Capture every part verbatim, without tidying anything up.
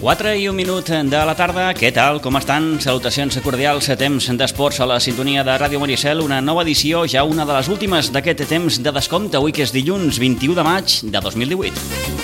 quatre i un minut de la tarda. Què tal? Com estan? Salutacions cordials a temps d'esports a la sintonia de Ràdio Maricel. Una nova edició, ja una de les últimes d'aquest temps de descompte, avui que és dilluns vint-i-u de maig de dos mil divuit.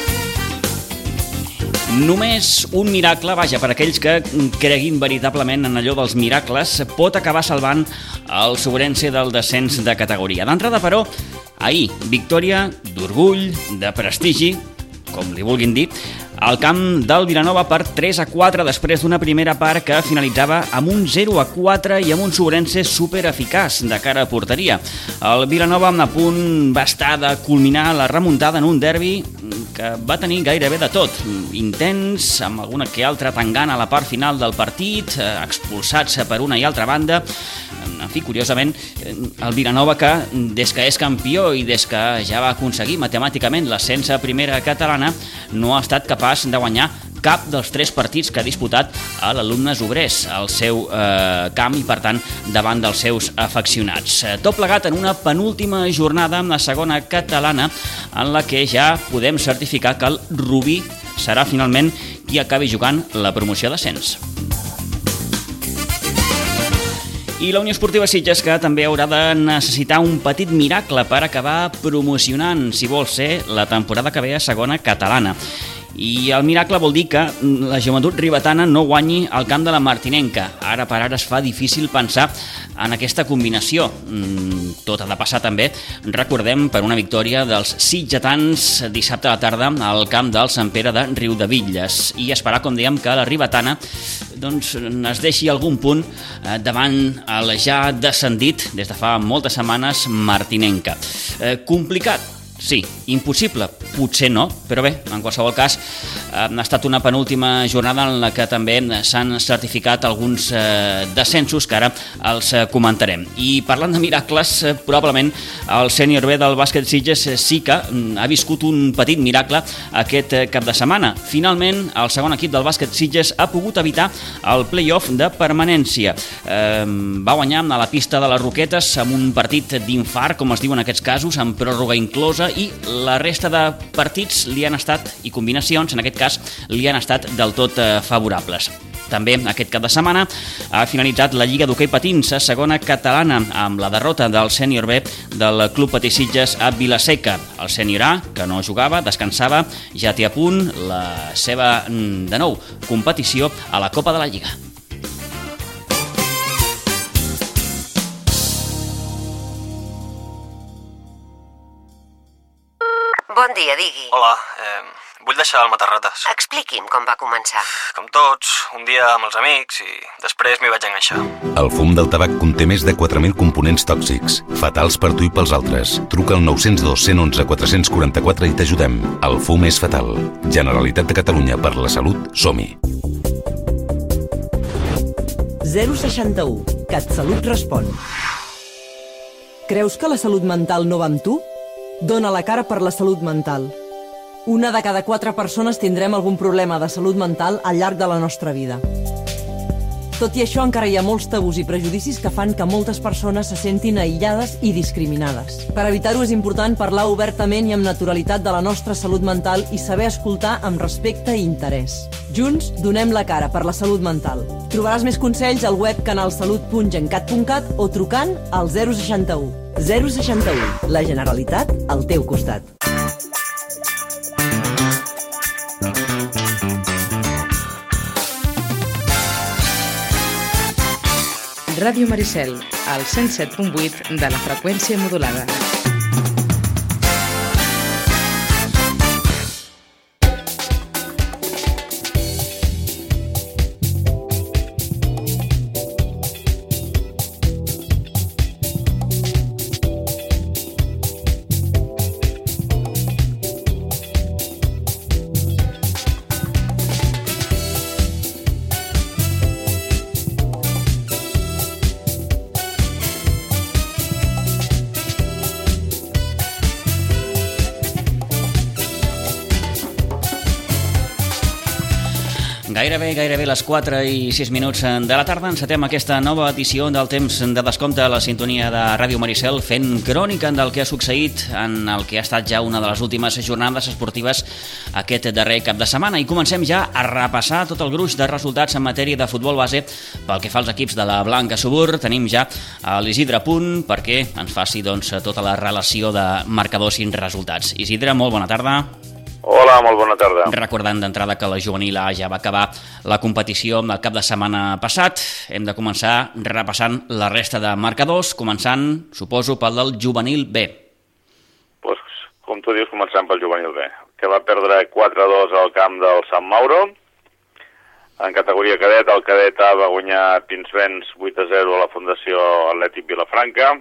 Només un miracle, vaja, per aquells que creguin veritablement en allò dels miracles, pot acabar salvant el Sobrense del descens de categoria. D'entrada, però, ahir, victòria d'orgull, de prestigi, com li vulguin dir, al camp del Vilanova per tres a quatre després d'una primera part que finalitzava amb un zero a quatre i amb un Sobrense supereficaç de cara a porteria. El Vilanova a punt va estar de culminar la remuntada en un derbi que va tenir gairebé de tot. Intens, amb alguna que altra tangana a la part final del partit, expulsats per una i altra banda. En fi, curiosament, el Vilanova que, des que és campió i des que ja va aconseguir matemàticament l'ascens a primera catalana, no ha estat capaç de guanyar cap dels tres partits que ha disputat a l'Alumnes Obrers al seu eh, camp i, per tant, davant dels seus afeccionats. Tot plegat en una penúltima jornada amb la segona catalana en la que ja podem certificar que el Rubí serà finalment qui acabi jugant la promoció d'ascens. I la Unió Esportiva Sitges, que també haurà de necessitar un petit miracle per acabar promocionant, si vol ser, la temporada que ve a segona catalana. I el miracle vol dir que la joventut ribetana no guanyi al camp de la Martinenca. Ara per ara es fa difícil pensar en aquesta combinació. Tot ha de passar també, recordem, per una victòria dels sitgetans dissabte a la tarda al camp del Sant Pere de Riudebitlles. I esperar, com dèiem, que la ribetana doncs, es deixi algun punt davant el ja descendit des de fa moltes setmanes Martinenca. Eh, complicat. Sí, impossible, potser no, però bé, en qualsevol cas ha estat una penúltima jornada en la que també s'han certificat alguns eh, descensos que ara els eh, comentarem. I parlant de miracles, eh, probablement el sènior B del bàsquet Sitges eh, sí que mm, ha viscut un petit miracle aquest eh, cap de setmana. Finalment, el segon equip del bàsquet Sitges ha pogut evitar el play-off de permanència. Eh, va guanyar a la pista de les Roquetes amb un partit d'infart, com es diu en aquests casos, amb pròrroga inclosa, i la resta de partits li han estat, i combinacions, en aquest cas, li han estat del tot eh, favorables. També aquest cap de setmana ha finalitzat la Lliga d'Hoquei Patins a segona catalana amb la derrota del sènior B del Club Patí Sitges a Vila-seca. El sènior A, que no jugava, descansava, ja té a punt la seva, de nou, competició a la Copa de la Lliga. Bon dia, digui. Hola, eh, vull deixar el matarrates. Expliqui'm com va començar. Com tots, un dia amb els amics i després m'hi vaig enganxar. El fum del tabac conté més de quatre mil components tòxics, fatals per tu i pels altres. Truca al nou zero dos, un u un, quatre quatre quatre i t'ajudem. El fum és fatal. Generalitat de Catalunya, per la salut, som-hi. zero seixanta-u. CatSalut respon. Creus que la salut mental no va amb tu? Dóna la cara per la salut mental. Una de cada quatre persones tindrem algun problema de salut mental al llarg de la nostra vida. Tot i això, encara hi ha molts tabús i prejudicis que fan que moltes persones se sentin aïllades i discriminades. Per evitar-ho és important parlar obertament i amb naturalitat de la nostra salut mental i saber escoltar amb respecte i interès. Junts, donem la cara per la salut mental. Trobaràs més consells al web canalsalut punt gencat punt cat o trucant al zero seixanta-u. zero seixanta-u. La Generalitat al teu costat. Ràdio Maricel, al cent set punt vuit de la freqüència modulada. Gairebé, gairebé les quatre i sis minuts de la tarda encetem aquesta nova edició del temps de descompte a la sintonia de Ràdio Maricel, fent crònica del que ha succeït en el que ha estat ja una de les últimes jornades esportives aquest darrer cap de setmana. I comencem ja a repassar tot el gruix de resultats en matèria de futbol base pel que fa als equips de la Blanca Subur. Tenim ja l'Isidre a punt perquè ens faci doncs, tota la relació de marcadors i resultats. Isidre, molt bona tarda. Hola, molt bona tarda. Recordant d'entrada que la juvenil A ja va acabar la competició el cap de setmana passat. Hem de començar repassant la resta de marcadors, començant, suposo, pel del juvenil B. Pues, com tu dius, començant pel juvenil B, que va perdre quatre a dos al camp del Sant Mauro. En categoria cadet, el cadet A va guanyar Pinsbens vuit a zero a la Fundació Atlètic Vilafranca.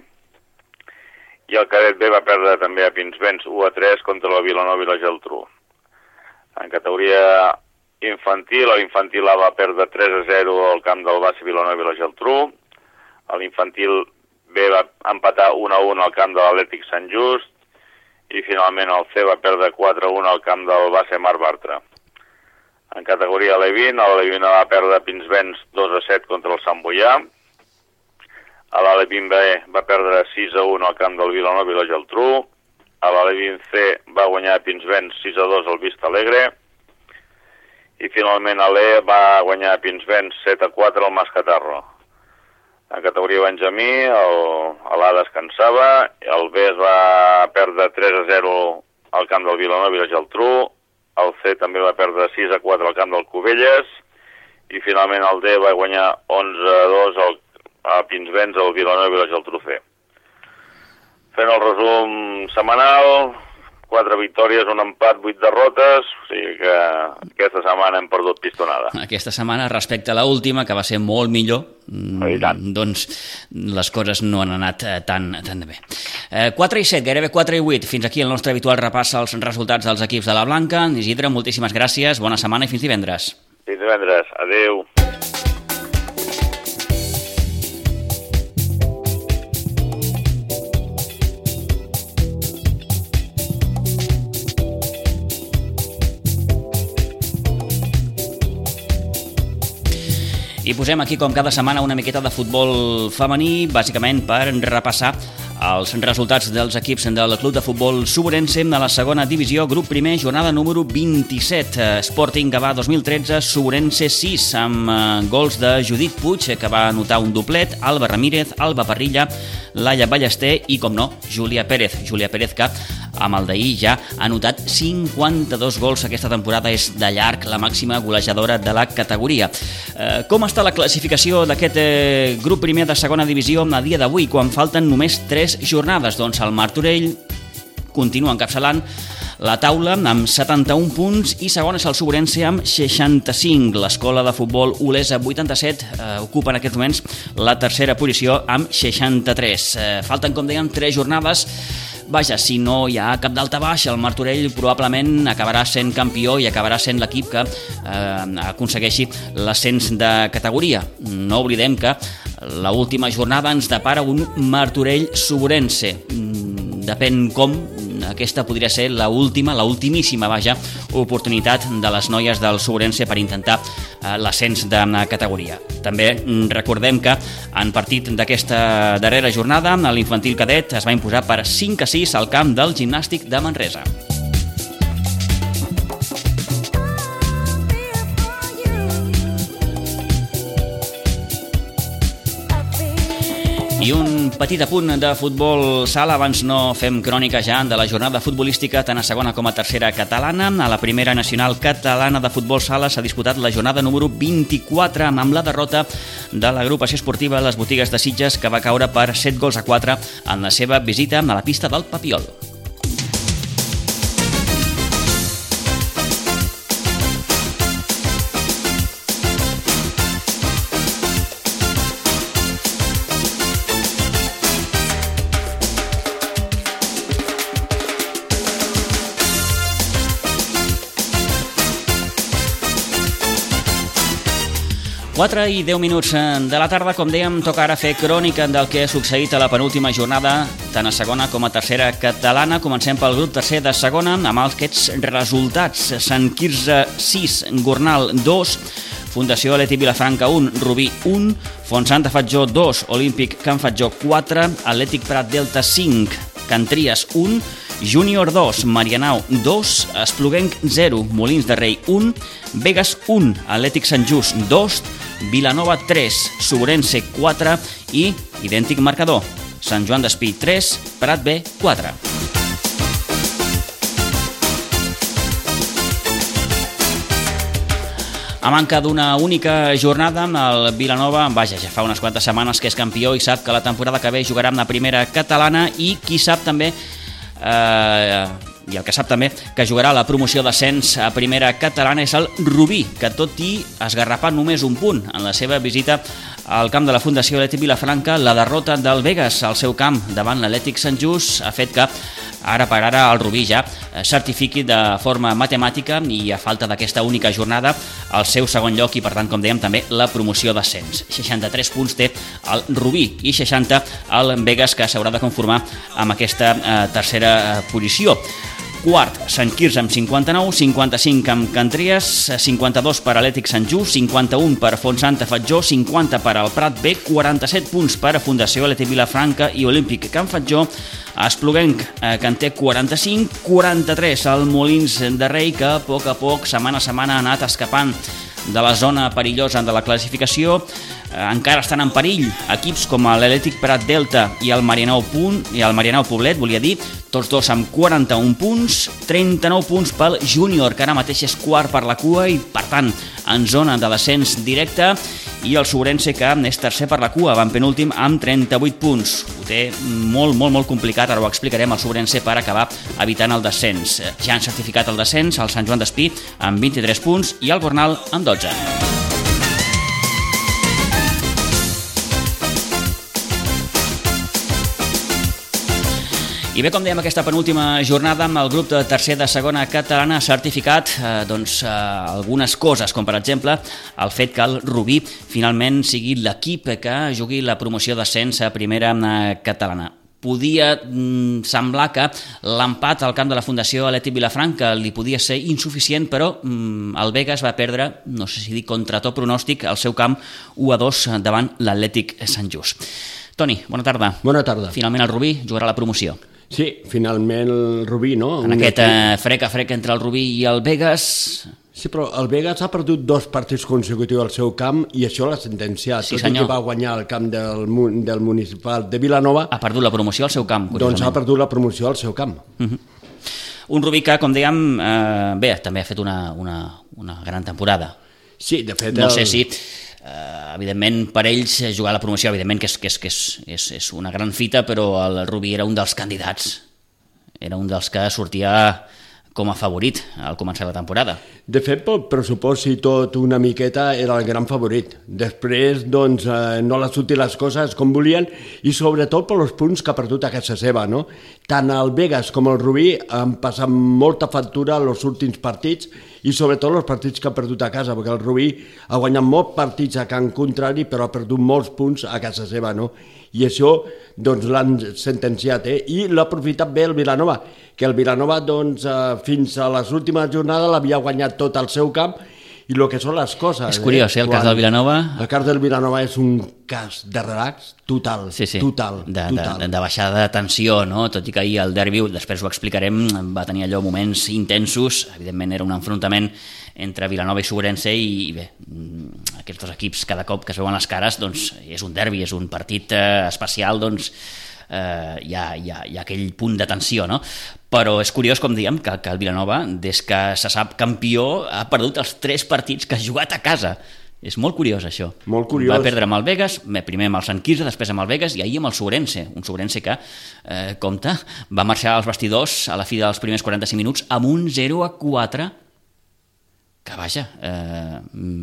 I el cadet B va perdre també a Pinsbens u a tres contra la Vilanova i la Geltrú. En categoria infantil, l'infantil A va perdre tres a zero al camp del Bassa Vilanova i la Geltrú. L'infantil B va empatar un a un al camp de l'Atlètic Sant Just. I finalment el C va perdre quatre a un al camp del Bassa Mar Bartra. En categoria L vint, el L vint va perdre Pinsbens dos a set contra el Sant Boià. A l'A L vint B va perdre sis a un al camp del Vilanova i la Geltrú. A l'A L vint C va guanyar Pinsbens sis a dos al Vista Alegre. I finalment l'E va guanyar Pinsbens set a quatre al Mascatarro. En categoria Benjamí, l'A descansava, el B es va perdre tres a zero al camp del Vilanova i la Geltrú. El C també va perdre sis a quatre al camp del Cubelles. I finalment el D va guanyar onze a dos al a Pinsbens al Vilanova i la Geltrú C. Fent el resum setmanal, quatre victòries, un empat, vuit derrotes, o sigui que aquesta setmana hem perdut pistonada. Aquesta setmana, respecte a l'última, que va ser molt millor, doncs les coses no han anat tan, tan bé. Eh, quatre i set, gairebé quatre i vuit, fins aquí el nostre habitual repàs als resultats dels equips de la Blanca. Isidre, moltíssimes gràcies, bona setmana i fins divendres. Fins divendres, adeu. I posem aquí, com cada setmana, una miqueta de futbol femení, bàsicament per repassar els resultats dels equips del Club de Futbol Suburense de la segona divisió, grup primer, jornada número vint-i-set. Sporting Gavà dos mil tretze, Suburense sis, amb gols de Judit Puig, que va anotar un doblet, Alba Ramírez, Alba Parrilla, Laia Ballester i, com no, Júlia Pérez. Júlia Pérez, que amb el d'ahir ja ha anotat cinquanta-dos gols aquesta temporada, és de llarg la màxima golejadora de la categoria. Eh, com està la classificació d'aquest eh, grup primer de segona divisió a dia d'avui, quan falten només tres jornades? Doncs el Martorell continua encapçalant la taula amb setanta-un punts i segon és el Suburense amb seixanta-cinc. L'Escola de Futbol Olesa vuitanta-set eh, ocupa en aquests moments la tercera posició amb seixanta-tres. Eh, falten, com dèiem, tres jornades. Vaja, si no hi ha cap d'alta baix, el Martorell probablement acabarà sent campió i acabarà sent l'equip que eh, aconsegueixi l'ascens de categoria. No oblidem que l'última jornada ens depara un Martorell Suburense. Depèn com, aquesta podria ser l'última, l'ultimíssima, vaja, oportunitat de les noies del Suburense per intentar eh, l'ascens de categoria. També recordem que en partit d'aquesta darrera jornada, l'infantil cadet es va imposar per cinc a sis al camp del Gimnàstic de Manresa. I un petit apunt de futbol sala, abans no fem crònica ja de la jornada futbolística tant a segona com a tercera catalana. A la primera nacional catalana de futbol sala s'ha disputat la jornada número vint-i-quatre amb la derrota de l'agrupació esportiva Les Botigues de Sitges, que va caure per set gols a quatre en la seva visita a la pista del Papiol. quatre i deu minuts de la tarda, com dèiem, toca ara fer crònica del que ha succeït a la penúltima jornada, tant a segona com a tercera catalana. Comencem pel grup tercer de segona, amb aquests resultats. Sant Quirze sis, Gornal dos, Fundació Atlètic Vilafranca un, Rubí un, Fontsanta Fatjó dos, Olímpic Can Fatjó quatre, Atlètic Prat Delta cinc, Can Tries un, Júnior dos, Marianao dos, Espluguenc zero, Molins de Rei un, Begues un, Atlètic Sant Just dos, Vilanova tres, Sobrense quatre i idèntic marcador, Sant Joan d'Espí tres, Prat B quatre. A manca d'una única jornada, el Vilanova, vaja, ja fa unes quantes setmanes que és campió i sap que la temporada que ve jugarà amb la primera catalana i qui sap també Eh, i el que sap també que jugarà la promoció d'ascens a primera catalana és el Rubí, que tot i esgarrapar només un punt en la seva visita al camp de la Fundació Atlètic Vilafranca, la derrota del Begues al seu camp davant l'Atlètic Sant Just ha fet que ara per ara el Rubí ja certifiqui de forma matemàtica i a falta d'aquesta única jornada el seu segon lloc i per tant, com dèiem, també la promoció d'ascens. seixanta-tres punts té el Rubí i seixanta el Begues, que s'haurà de conformar amb aquesta eh, tercera eh, posició. Quart, Sant Quirze amb cinquanta-nou, cinquanta-cinc amb Can Tries, cinquanta-dos per Atlètic Sant Just, cinquanta-un per Fontsanta Fatjó, cinquanta per al Prat B, quaranta-set punts per a Fundació Atlètic Vilafranca i Olímpic Can Fatjó, Espluguenc, que en té quaranta-cinc, quaranta-tres al Molins de Rei, que a poc a poc, setmana a setmana, ha anat escapant de la zona perillosa de la classificació. Encara estan en perill equips com l'Atlètic Prat Delta i el Marianao Punt i el Marianao Poblet, volia dir, tots dos amb quaranta-un punts, trenta-nou punts pel Júnior, que ara mateix és quart per la cua i, per tant, en zona de descens directe, i el Sobrense, que és tercer per la cua, van penúltim amb trenta-vuit punts. Ho té molt, molt, molt complicat, ara ho explicarem, el Sobrense, per acabar evitant el descens. Ja han certificat el descens el Sant Joan d'Espí amb vint-i-tres punts i el Gornal amb dotze. I bé, com dèiem, aquesta penúltima jornada amb el grup de tercer de segona catalana ha certificat eh, doncs, eh, algunes coses, com per exemple el fet que el Rubí finalment sigui l'equip que jugui la promoció d'ascens a primera eh, catalana. Podia mm, semblar que l'empat al camp de la Fundació Atlètic Vilafranca li podia ser insuficient, però mm, el Begues va perdre, no sé si dir contra tot pronòstic, al seu camp u a dos davant l'Atlètic Sant Just. Toni, bona tarda. Bona tarda. Finalment el Rubí jugarà la promoció. Sí, finalment el Rubí, no? En aquest eh, frec a frec entre el Rubí i el Begues. Sí, però el Begues ha perdut dos partits consecutius al seu camp i això l'ha sentenciat. Sí, tot senyor. i que va guanyar el camp del, del municipal de Vilanova. Ha perdut la promoció al seu camp, curiosament. Doncs ha perdut la promoció al seu camp. Uh-huh. Un Rubí que, com dèiem, eh, bé, també ha fet una, una, una gran temporada. Sí, de fet... No el... sé si... Uh, evidentment per ells jugar a la promoció evidentment que, és, que, és, que és, és, és una gran fita, però el Rubí era un dels candidats, era un dels que sortia com a favorit al començar la temporada. De fet, pel pressupost i tot una miqueta era el gran favorit. Després, doncs, eh, no l'ha sortit les coses com volien i sobretot per els punts que ha perdut a casa seva, no? Tant el Begues com el Rubí han passat molta factura els últims partits i sobretot els partits que ha perdut a casa, perquè el Rubí ha guanyat molts partits a camp contrari però ha perdut molts punts a casa seva, no? I això doncs, l'han sentenciat, eh? I l'ha aprofitat bé el Vilanova, que el Vilanova doncs, eh, fins a les últimes jornades l'havia guanyat tot al seu camp i el que són les coses. És curiós, eh, el cas del Vilanova. El cas del Vilanova és un cas de relax total, sí, sí. total, de, total. De, de baixada de tensió, no? Tot i que ahir el derbi, després ho explicarem, va tenir allò moments intensos, evidentment era un enfrontament entre Vilanova i Sobrense i bé, aquests dos equips cada cop que es veuen les cares, doncs és un derbi, és un partit eh, especial, doncs eh, hi, ha, hi, ha, hi ha aquell punt de tensió, no? Però és curiós, com diem, que, que el Vilanova, des que se sap campió, ha perdut els tres partits que ha jugat a casa. És molt curiós, això. Molt curiós. Va perdre amb el Begues, primer amb el Sant Quirze, després amb el Begues i ahir amb el Sobrense. Un Sobrense que, eh, compte, va marxar als vestidors a la fi dels primers quaranta-cinc minuts amb un zero a quatre que, vaja, eh,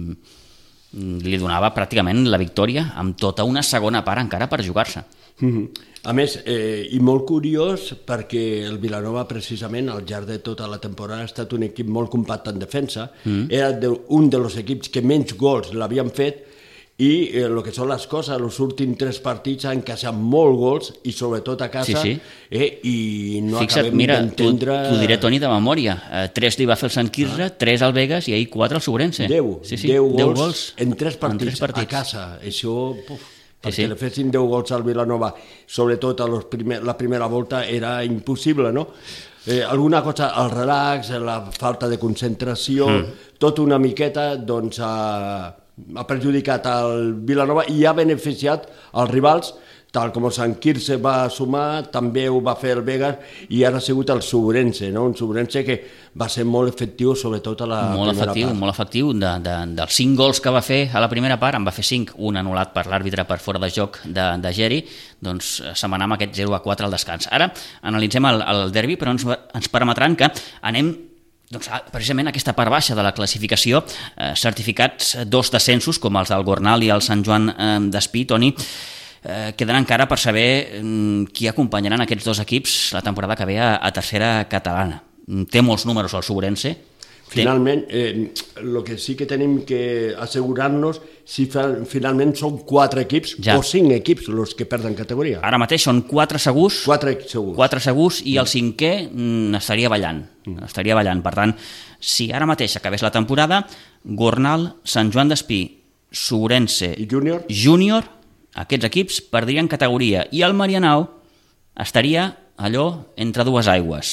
li donava pràcticament la victòria amb tota una segona part encara per jugar-se. Mm-hmm. A més, eh, i molt curiós perquè el Vilanova precisament al llarg de tota la temporada ha estat un equip molt compacte en defensa, mm. era de, un dels equips que menys gols l'havien fet i eh, el que són les coses, els últims tres partits han encaixat molt gols i sobretot a casa, sí, sí. Eh, i no Fixa't, acabem mira, d'entendre... T'ho diré, Toni, de memòria. Eh, tres li va fer el Sant Quirze, ah. tres al Vegas i ahir quatre al Sobrense. Deu, sí, sí, deu, deu gols, gols en tres partits, en tres partits. a casa. Això, puf, perquè sí, sí. li fessin deu gols al Vilanova, sobretot a los primer, la primera volta, era impossible, no? Eh, alguna cosa, el relax, la falta de concentració, mm. tot una miqueta, doncs, ha, ha perjudicat el Vilanova i ha beneficiat els rivals, tal com el Sant Quirze va sumar, també ho va fer el Vegas i ara ha sigut el Sobrense, no? Un Sobrense que va ser molt efectiu, sobretot a la molt primera efectiu, part. Molt efectiu, de, de, dels cinc gols que va fer a la primera part, en va fer cinc, un anul·lat per l'àrbitre per fora de joc de, de Geri, doncs se'n va anar amb aquest zero a quatre al descans. Ara analitzem el, el derbi, però ens, ens permetran que anem doncs, precisament aquesta part baixa de la classificació, eh, certificats dos descensos, com els del Gornal i el Sant Joan eh, d'Espí, Toni, Eh, queden encara per saber eh, qui acompanyaran aquests dos equips la temporada que ve a, a tercera catalana. Té molts números el Sobrense. Finalment, eh, el que sí que tenim que assegurar-nos si fa, finalment són quatre equips ja. o cinc equips els que perden categoria. Ara mateix són quatre segurs, quatre segurs, quatre segurs i el cinquè mm, estaria ballant. Mm. Estaria ballant. Per tant, si ara mateix acabés la temporada, Gornal, Sant Joan d'Espí, Sobrense i Júnior, Júnior, aquests equips perdrien categoria i el Marianao estaria allò entre dues aigües.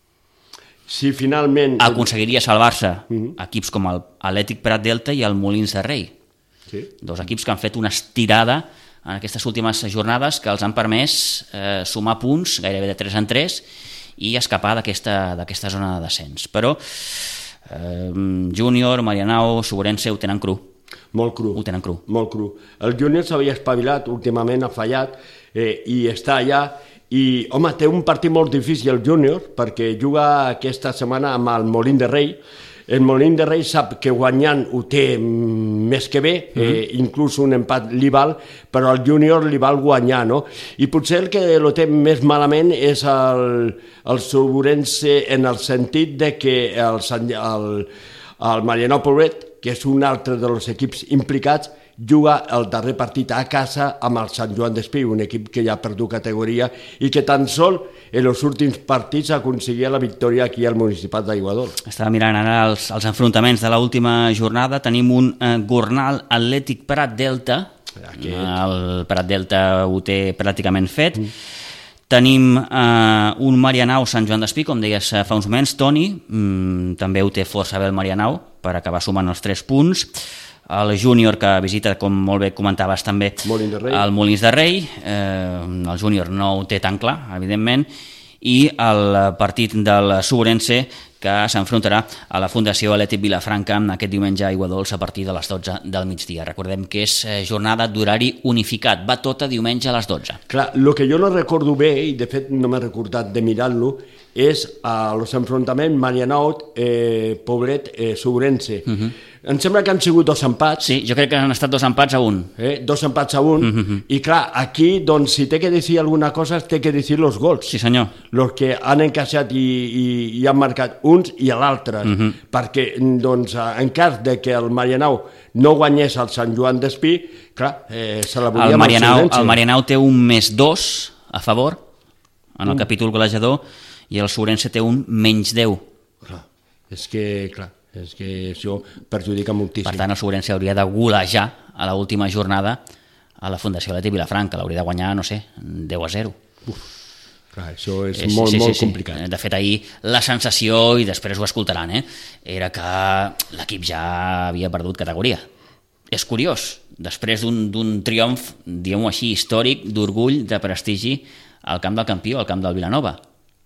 Si finalment... Aconseguiria salvar-se uh-huh. equips com el Atlètic Prat Delta i el Molins de Rei. Sí. Dos equips que han fet una estirada en aquestes últimes jornades que els han permès eh, sumar punts gairebé de tres en tres i escapar d'aquesta d'aquesta zona de descens. Però eh, Júnior, Marianao, Sobrense ho tenen cru. Molt cru. Ho tenen cru. Molt cru. El Júnior s'havia espavilat, últimament ha fallat, eh, i està allà, i, home, té un partit molt difícil el Júnior, perquè juga aquesta setmana amb el Molins de Rei. El Molins de Rei sap que guanyant ho té més que bé, eh, mm. inclús un empat li val, però al Júnior li val guanyar, no? I potser el que lo té més malament és el, el Sobrense en el sentit de que el, el, el Marianao Poblet, que és un altre dels equips implicats, juga el darrer partit a casa amb el Sant Joan d'Espí, un equip que ja ha perdut categoria i que tan sol en els últims partits aconseguia la victòria aquí al Municipal d'Aiguadol. Estava mirant ara els, els enfrontaments de l'última jornada. Tenim un eh, Gornal Atlètic Prat Delta. Aquest. El Prat Delta ho té pràcticament fet. Mm. Tenim eh, un Marianao Sant Joan d'Espí, com deies fa uns moments, Toni, mm, també ho té força bé el Marianao, per acabar sumant els tres punts. El Júnior, que visita, com molt bé comentaves també, Molins de Rei. el Molins de Rei. Eh, el Júnior no ho té tan clar, evidentment, i el partit del Sobrense, que s'enfrontarà a la Fundació Atlètic Vilafranca aquest diumenge a Aiguadols a partir de les dotze del migdia. Recordem que és jornada d'horari unificat, va tota diumenge a les dotze. Clar, el que jo no recordo bé, i de fet no m'he recordat de mirar-lo, és els enfrontaments Marianao, eh, Poblet, eh, Sobrense. Uh-huh. Em sembla que han sigut dos empats. Sí, jo crec que han estat dos empats a un. Eh, dos empats a un, uh-huh. I clar, aquí, doncs, si té que dir alguna cosa, té que dir els gols. Sí, senyor. Els que han encaixat i, i, i han marcat uns i l'altre, uh-huh. perquè, doncs, en cas de que el Marianao no guanyés el Sant Joan d'Espí, clar, eh, se la volia el Marianao, el Marianao té un més dos a favor, en el mm. capítol golejador, i el Sobrense té un menys deu. Clar, és que, clar, és que això perjudica moltíssim. Per tant, el Sobrense hauria de golejar a l'última jornada a la Fundació Atlètic Vilafranca, l'hauria de guanyar, no sé, deu a zero. Uf, clar, això és eh, molt, sí, sí, molt sí, complicat. Sí. De fet, ahir la sensació, i després ho escoltaran, eh, era que l'equip ja havia perdut categoria. És curiós, després d'un triomf, diguem-ho així, històric, d'orgull, de prestigi, al camp del campió, al camp del Vilanova.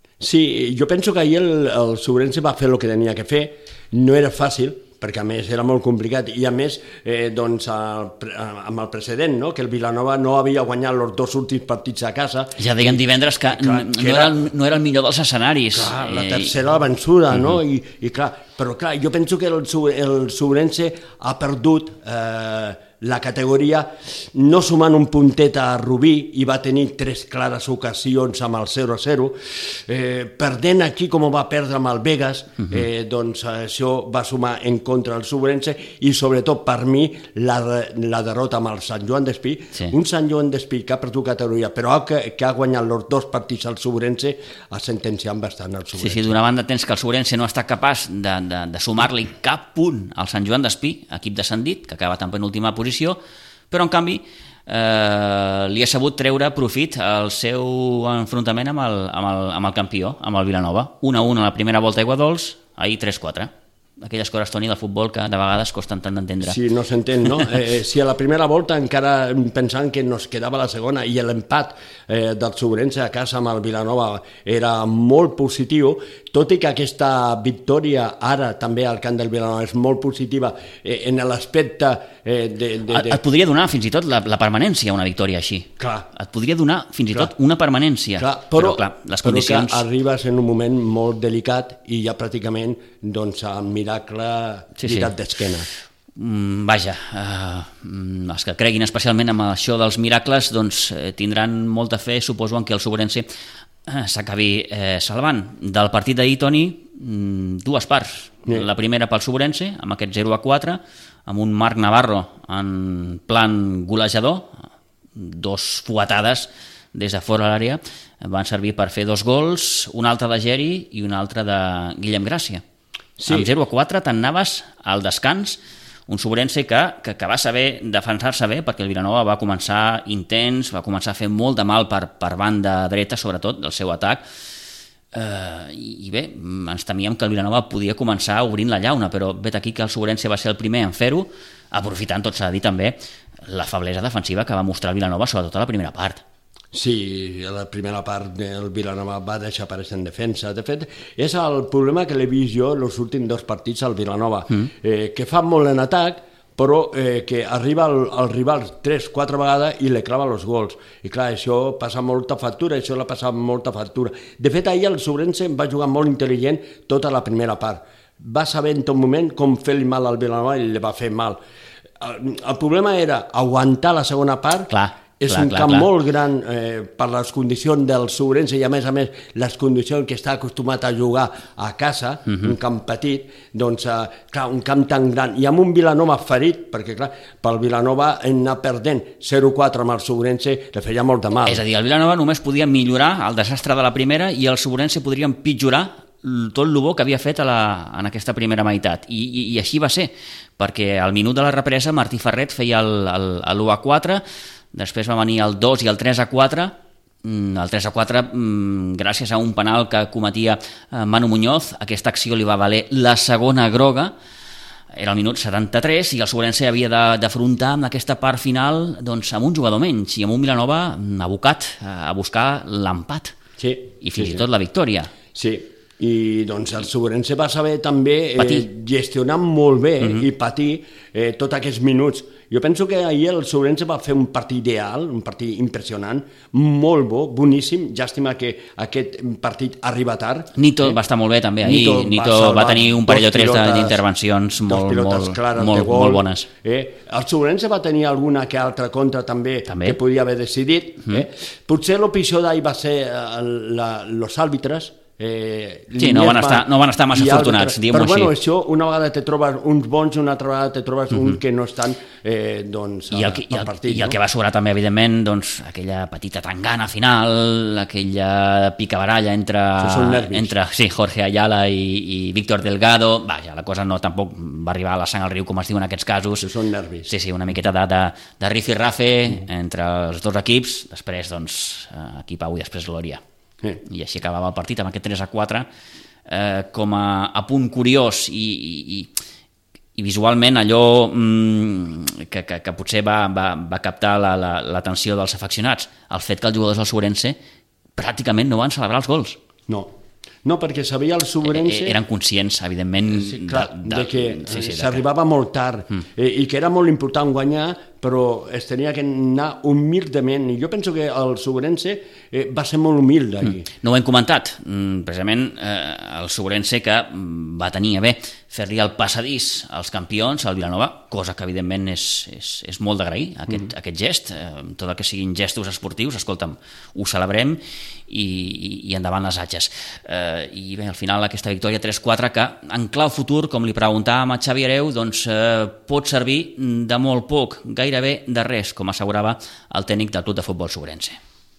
Sí, jo penso que ahir el, el Sobrense va fer el que tenia que fer, no era fàcil, perquè a més era molt complicat, i a més, eh, doncs, el, amb el precedent, no? Que el Vilanova no havia guanyat els dos últims partits a casa. Ja deien divendres que, clar, que no, era, no era el millor dels escenaris. Clar, la tercera la vençuda, uh-huh. no? I, i clar, però clar, jo penso que el, el Sobrense ha perdut eh, la categoria, no sumant un puntet a Rubí, i va tenir tres clares ocasions amb el zero a zero, eh, perdent aquí com va perdre amb el Vegas, uh -huh. eh, doncs això va sumar en contra del Subrense, i sobretot per mi la, la derrota amb el Sant Joan d'Espí, sí. un Sant Joan d'Espí que ha perdut categoria, però que, que ha guanyat els dos partits al Subrense, ha sentenciat bastant el Subrense. Sí, sí, d'una banda tens que el Subrense no ha estat capaç de, de, de sumar-li cap punt al Sant Joan d'Espí, equip descendit, que acaba també en última posició, però en canvi eh, li ha sabut treure profit al seu enfrontament amb el, amb el, amb el campió, amb el Vilanova. un a un a la primera volta a Aiguadols, ahir tres quatre. Aquelles coses, Toni, del futbol que de vegades costen tant d'entendre. Sí, no s'entén, no? Eh, si a la primera volta encara pensant que nos quedava la segona i l'empat eh, del Subrense a casa amb el Vilanova era molt positiu, tot i que aquesta victòria ara també al camp del Vilanova és molt positiva eh, en l'aspecte eh, de, de, de... Et podria donar fins i tot la, la permanència una victòria així. Clar. Et podria donar fins i clar. tot una permanència. Clar, però, però clar, les però condicions... que arribes en un moment molt delicat i ja pràcticament doncs, el miracle sí, virat sí. d'esquena. Mm, vaja, uh, els que creguin especialment amb això dels miracles doncs eh, tindran molta fe, suposo, en que el Subrense eh, s'acabi eh, salvant. Del partit d'ahir, Toni, mm, dues parts. Sí. La primera pel Subrense, amb aquest zero a quatre, amb un Marc Navarro en plan golejador, dos fuetades des de fora l'àrea, van servir per fer dos gols, un altre de Geri i un altre de Guillem Gràcia. Sí. Amb zero a quatre t'anaves al descans, un Subrense que, que, que va saber defensar-se bé, perquè el Vilanova va començar intens, va començar a fer molt de mal per, per banda dreta, sobretot, del seu atac, eh, i bé, ens temíem que el Vilanova podia començar obrint la llauna, però vet aquí que el Subrense va ser el primer en fer-ho, aprofitant, tot s'ha de dir també, la feblesa defensiva que va mostrar el Vilanova, sobretot a la primera part. Sí, a la primera part el Vilanova va deixar aparèixer en defensa. De fet, és el problema que l'he vist jo els últims dos partits al Vilanova, mm. eh, que fa molt en atac, però eh, que arriba al, al rival tres quatre vegades i li clava els gols. I clar, això passa molta factura, això l'ha passat molta factura. De fet, ahir el Subrense va jugar molt intel·ligent tota la primera part. Va saber en tot moment com fer-li mal al Vilanova i li va fer mal. El, el problema era aguantar la segona part. Clar. És clar, un clar, camp clar. molt gran eh, per les condicions del Subrense i a més a més les condicions que està acostumat a jugar a casa, uh -huh. un camp petit, doncs eh, clar, un camp tan gran i amb un Vilanova ferit, perquè clar, pel Vilanova anar perdent zero quatre amb el Subrense li feia molt de mal. És a dir, el Vilanova només podia millorar el desastre de la primera i el Subrense podria empitjorar tot el bo que havia fet a la, en aquesta primera meitat. I, i, i així va ser, perquè al minut de la represa Martí Ferret feia l'u a quatre, després va venir el dos i el tres a quatre, el tres a quatre gràcies a un penal que cometia Manu Muñoz. Aquesta acció li va valer la segona groga, era el minut setanta-tres, i el Subrense havia d'afrontar amb aquesta part final doncs, amb un jugador menys i amb un Vilanova abocat a buscar l'empat sí, i fins sí, i tot la victòria. Sí, i doncs el Subrense va saber també eh, gestionar molt bé uh-huh. i patir eh, tots aquests minuts. Jo penso que ahir el Subrense va fer un partit ideal, un partit impressionant, molt bo, boníssim. Llàstima que aquest partit arriba tard. Nito eh? va estar molt bé també ahir. Nito, Nito va, va tenir un parell o tres d'intervencions molt, molt, molt, molt bones. Eh? El Subrense va tenir alguna que altra contra també, també? que podia haver decidit. Mm. Eh? Potser el pitjor d'ahir va ser els àrbitres. Eh, sí, no van, estar, no van estar massa afortunats, diguem-ho així. Però bueno, així. això, una vegada te trobes uns bons i una altra vegada te trobes mm-hmm. uns que no estan eh, doncs, I el, que, i, el, partit. I el no? que va sobrar també, evidentment, doncs, aquella petita tangana final, aquella picabaralla entre, entre sí, Jorge Ayala i, i Víctor Delgado. Vaja, la cosa no tampoc va arribar a la sang al riu, com es diu en aquests casos. Això són nervis. Sí, sí, una miqueta de, de, de rifirrafe mm. entre els dos equips, després, doncs, aquí Pau i després Glòria. Sí. I així acabava el partit amb aquest tres a quatre eh, com a, a punt curiós i, i, i visualment allò mm, que, que, que potser va, va, va captar l'atenció la, la, dels afeccionats, el fet que els jugadors del Subrense pràcticament no van celebrar els gols. No, no perquè sabia el Subrense... Eh, eren conscients, evidentment, sí, clar, de, de, de que sí, sí, s'arribava molt tard mm. eh, i que era molt important guanyar però es tenia que anar humildament, i jo penso que el Sobrense eh, va ser molt humil ahir. Mm. No ho hem comentat, precisament eh, el Sobrense que va tenir a bé fer-li el passadís als campions, al Vilanova, cosa que evidentment és, és, és molt d'agrair, aquest, mm. aquest gest, eh, tot el que siguin gestos esportius, escolta'm, ho celebrem i, i, i endavant les atxes. Eh, I bé, al final aquesta victòria tres quatre que en clau futur, com li preguntàvem a Xavi Hereu, doncs eh, pot servir de molt poc, gairebé de res, com assegurava el tècnic del Club de Futbol Sobrense.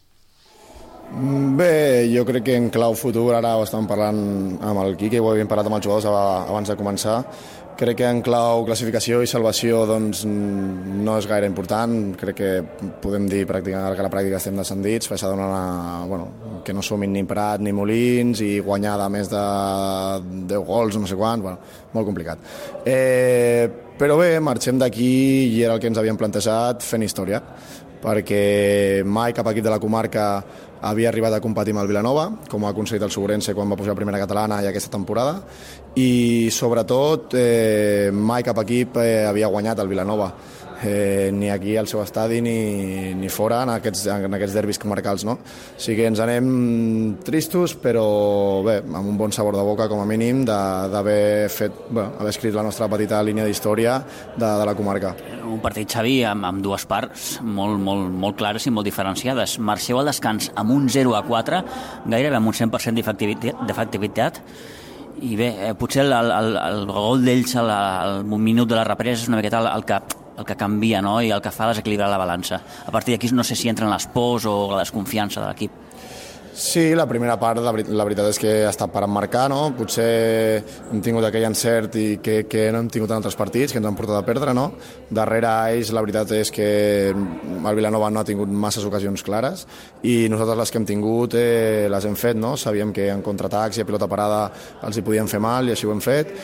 Bé, jo crec que en clau futur, ara ho estàvem parlant amb el Quique, ho havíem parlat amb els jugadors abans de començar, crec que en clau classificació i salvació doncs, no és gaire important, crec que podem dir pràcticament que a la pràctica estem descendits, fa una, bueno, que no sumin ni Prat ni Molins i guanyar de més de deu gols, no sé quants, bueno, molt complicat. Eh, però bé, marxem d'aquí i era el que ens havíem plantejat fent història, perquè mai cap equip de la comarca havia arribat a competir amb el Vilanova, com ha aconseguit el Sobrense quan va pujar a primera catalana i aquesta temporada, i sobretot eh, mai cap equip eh, havia guanyat el Vilanova, eh, ni aquí al seu estadi ni, ni fora en aquests, en aquests derbis comarcals, no? O sigui que ens anem tristos, però bé, amb un bon sabor de boca com a mínim d'haver fet, bé, haver escrit la nostra petita línia d'història de, de la comarca. Un partit, Xavi, amb, amb dues parts molt, molt, molt clares i molt diferenciades. Marxeu al descans amb un zero a quatre, gairebé amb un cent per cent d'efectivitat, i bé, eh, potser el, el, el gol d'ells al, al minut de la represa és una miqueta el, el, que, el que canvia, no?, i el que fa desequilibrar la balança. A partir d'aquí no sé si entren les pors o la desconfiança de l'equip. Sí, la primera part, la, la veritat és que ha estat per emmarcar, no? Potser hem tingut aquell encert i que, que no hem tingut en altres partits, que ens han portat a perdre, no? Darrere ells, la veritat és que el Vilanova no ha tingut masses ocasions clares i nosaltres les que hem tingut eh, les hem fet, no? Sabíem que en contraatacs i a pilota parada els hi podien fer mal i així ho hem fet.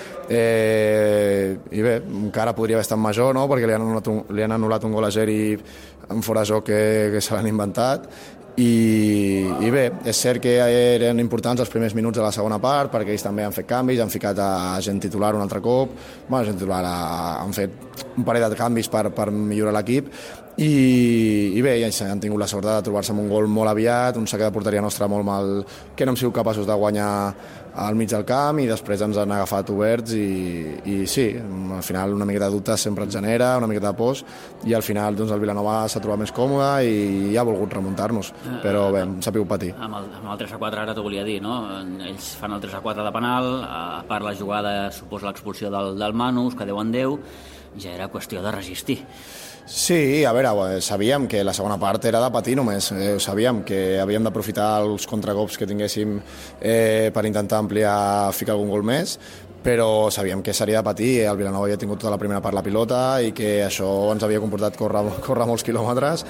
Eh, I bé, encara podria haver estat major, no? Perquè li han anul·lat un, li han anul·lat un gol a Geri en fora de joc que, que se l'han inventat. I, i bé, és cert que eren importants els primers minuts de la segona part perquè ells també han fet canvis, han ficat a gent titular un altre cop, bueno, gent titular ha, han fet un parell de canvis per, per millorar l'equip i, i bé, ja han tingut la sort de trobar-se amb un gol molt aviat, un saque de porteria nostra molt mal, que no hem sigut capaços de guanyar al mig del camp i després ens han agafat oberts i, i sí, al final una miqueta de dubte sempre ens genera, una miqueta de pors i al final doncs, el Vilanova s'ha trobat més còmode i ha volgut remuntar-nos, però bé, s'ha pogut patir. Amb el, amb el tres a quatre ara t'ho volia dir, no? Ells fan el tres a quatre de penal, a part la jugada suposa l'expulsió del, del Manus, que Déu en Déu, ja era qüestió de resistir. Sí, a veure, sabíem que la segona part era de patir només, eh, sabíem que havíem d'aprofitar els contracops que tinguéssim eh, per intentar ampliar, ficar algun gol més, però sabíem que seria de patir, el Vilanova havia tingut tota la primera part la pilota i que això ens havia comportat córrer, córrer molts quilòmetres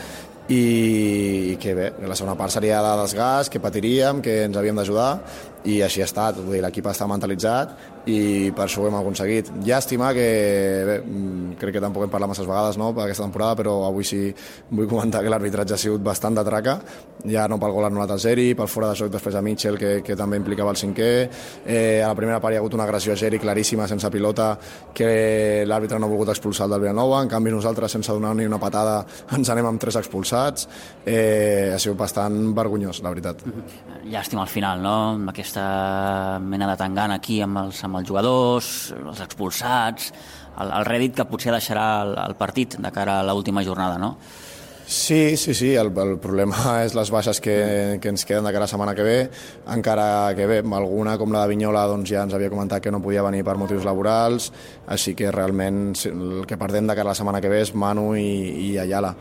i que bé, la segona part seria de desgast, que patiríem, que ens havíem d'ajudar i així ha estat, vull dir, l'equip està mentalitzat i per això ho hem aconseguit. Llàstima que, bé, crec que tampoc hem parlat masses vegades, no?, per aquesta temporada, però avui sí vull comentar que l'arbitratge ha sigut bastant de traca, ja no pel gol anul·lat al Geri, pel fora de joc després a Mitchell, que, que també implicava el cinquè, eh, a la primera part hi ha hagut una agressió a Geri claríssima, sense pilota, que l'àrbitre no ha volgut expulsar el del Vilanova, en canvi nosaltres, sense donar ni una patada, ens anem amb tres expulsats, eh, ha sigut bastant vergonyós, la veritat. Llàstima al final, no?, amb aquesta mena de tangana aquí amb els, amb els jugadors, els expulsats, el, el rèdit que potser deixarà el, el partit de cara a l'última jornada, no? Sí, sí, sí, el, el problema és les baixes que, que ens queden de cara a la setmana que ve, encara que bé, alguna com la de Vinyola doncs ja ens havia comentat que no podia venir per motius laborals, així que realment el que perdem de cara a la setmana que ve és Manu i, i Ayala.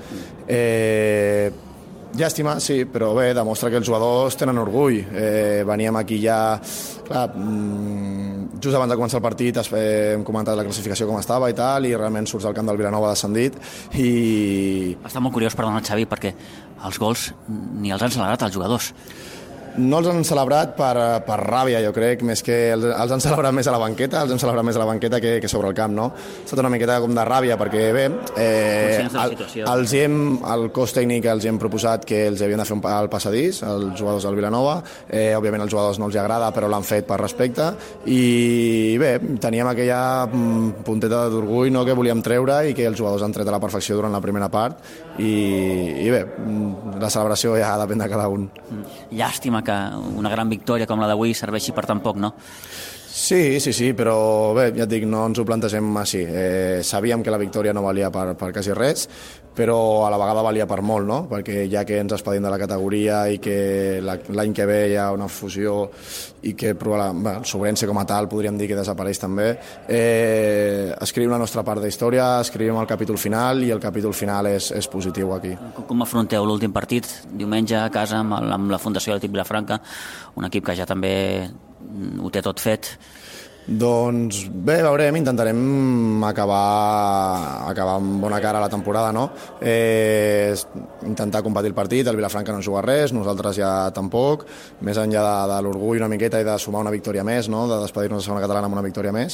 Eh, Llàstima, sí, però bé, demostra que els jugadors tenen orgull. Eh, veníem aquí ja, clar, just abans de començar el partit eh, hem comentat la classificació com estava i tal, i realment surts al camp del Vilanova descendit i... Està molt curiós, perdona, Xavi, perquè els gols ni els han celebrat els jugadors. No els han celebrat per, per ràbia, jo crec, més que els, els han celebrat més a la banqueta, els han celebrat més a la banqueta que, que sobre el camp, no? Ha estat una miqueta com de ràbia, perquè bé, eh, el, els hem, el cos tècnic els hem proposat que els havien de fer un, el passadís, els jugadors del Vilanova, eh, òbviament als jugadors no els agrada, però l'han fet per respecte, i bé, teníem aquella punteta d'orgull, no?, que volíem treure i que els jugadors han tret a la perfecció durant la primera part, i, i bé, la celebració ja depèn de cada un. Llàstima que una gran victòria com la d'avui serveixi per tan poc, no? Sí, sí, sí, però bé, ja et dic, no ens ho plantegem així. Eh, sabíem que la victòria no valia per, per quasi res, però a la vegada valia per molt, no? Perquè ja que ens expedim de la categoria i que l'any que ve hi ha una fusió i que bé, el Sobrense com a tal podríem dir que desapareix també, eh, escrivim la nostra part d'història, escrivim el capítol final i el capítol final és, és positiu aquí. Com afronteu l'últim partit, diumenge a casa amb, el, amb la Fundació Atlètic Vilafranca, un equip que ja també ho té tot fet? Doncs bé, veurem, intentarem acabar, acabar amb bona cara la temporada, no? Eh, intentar competir el partit, el Vilafranca no juga res, nosaltres ja tampoc, més enllà de, de l'orgull una miqueta i de sumar una victòria més, no? De despedir-nos de segona catalana amb una victòria més,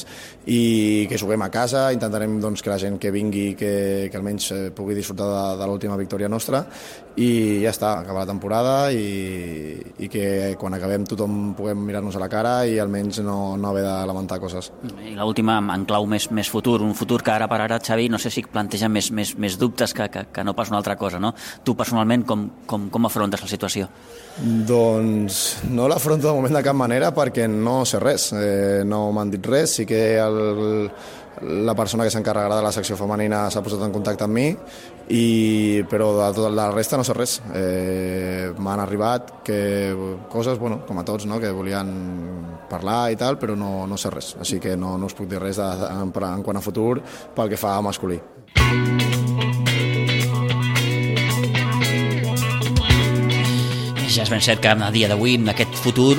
i que juguem a casa, intentarem doncs, que la gent que vingui que, que almenys pugui disfrutar de, de l'última victòria nostra, i ja està, acabar la temporada i, i que quan acabem tothom puguem mirar-nos a la cara i almenys no, no haver de lamentar coses. I l'última en clau més, més futur, un futur que ara per ara, Xavi, no sé si planteja més, més, més dubtes que, que, que no pas una altra cosa, no? Tu personalment com, com, com afrontes la situació? Doncs no l'afronto de moment de cap manera perquè no sé res, eh, no m'han dit res, sí que el, la persona que s'encarregarà de la secció femenina s'ha posat en contacte amb mi, i, però de tota la resta no sé res. Eh, m'han arribat que, coses, bueno, com a tots, no?, que volien parlar i tal, però no, no sé res, així que no, no us puc dir res de, en, en quant a futur pel que fa a masculí. Ja és ben cert que a dia d'avui, en aquest futur,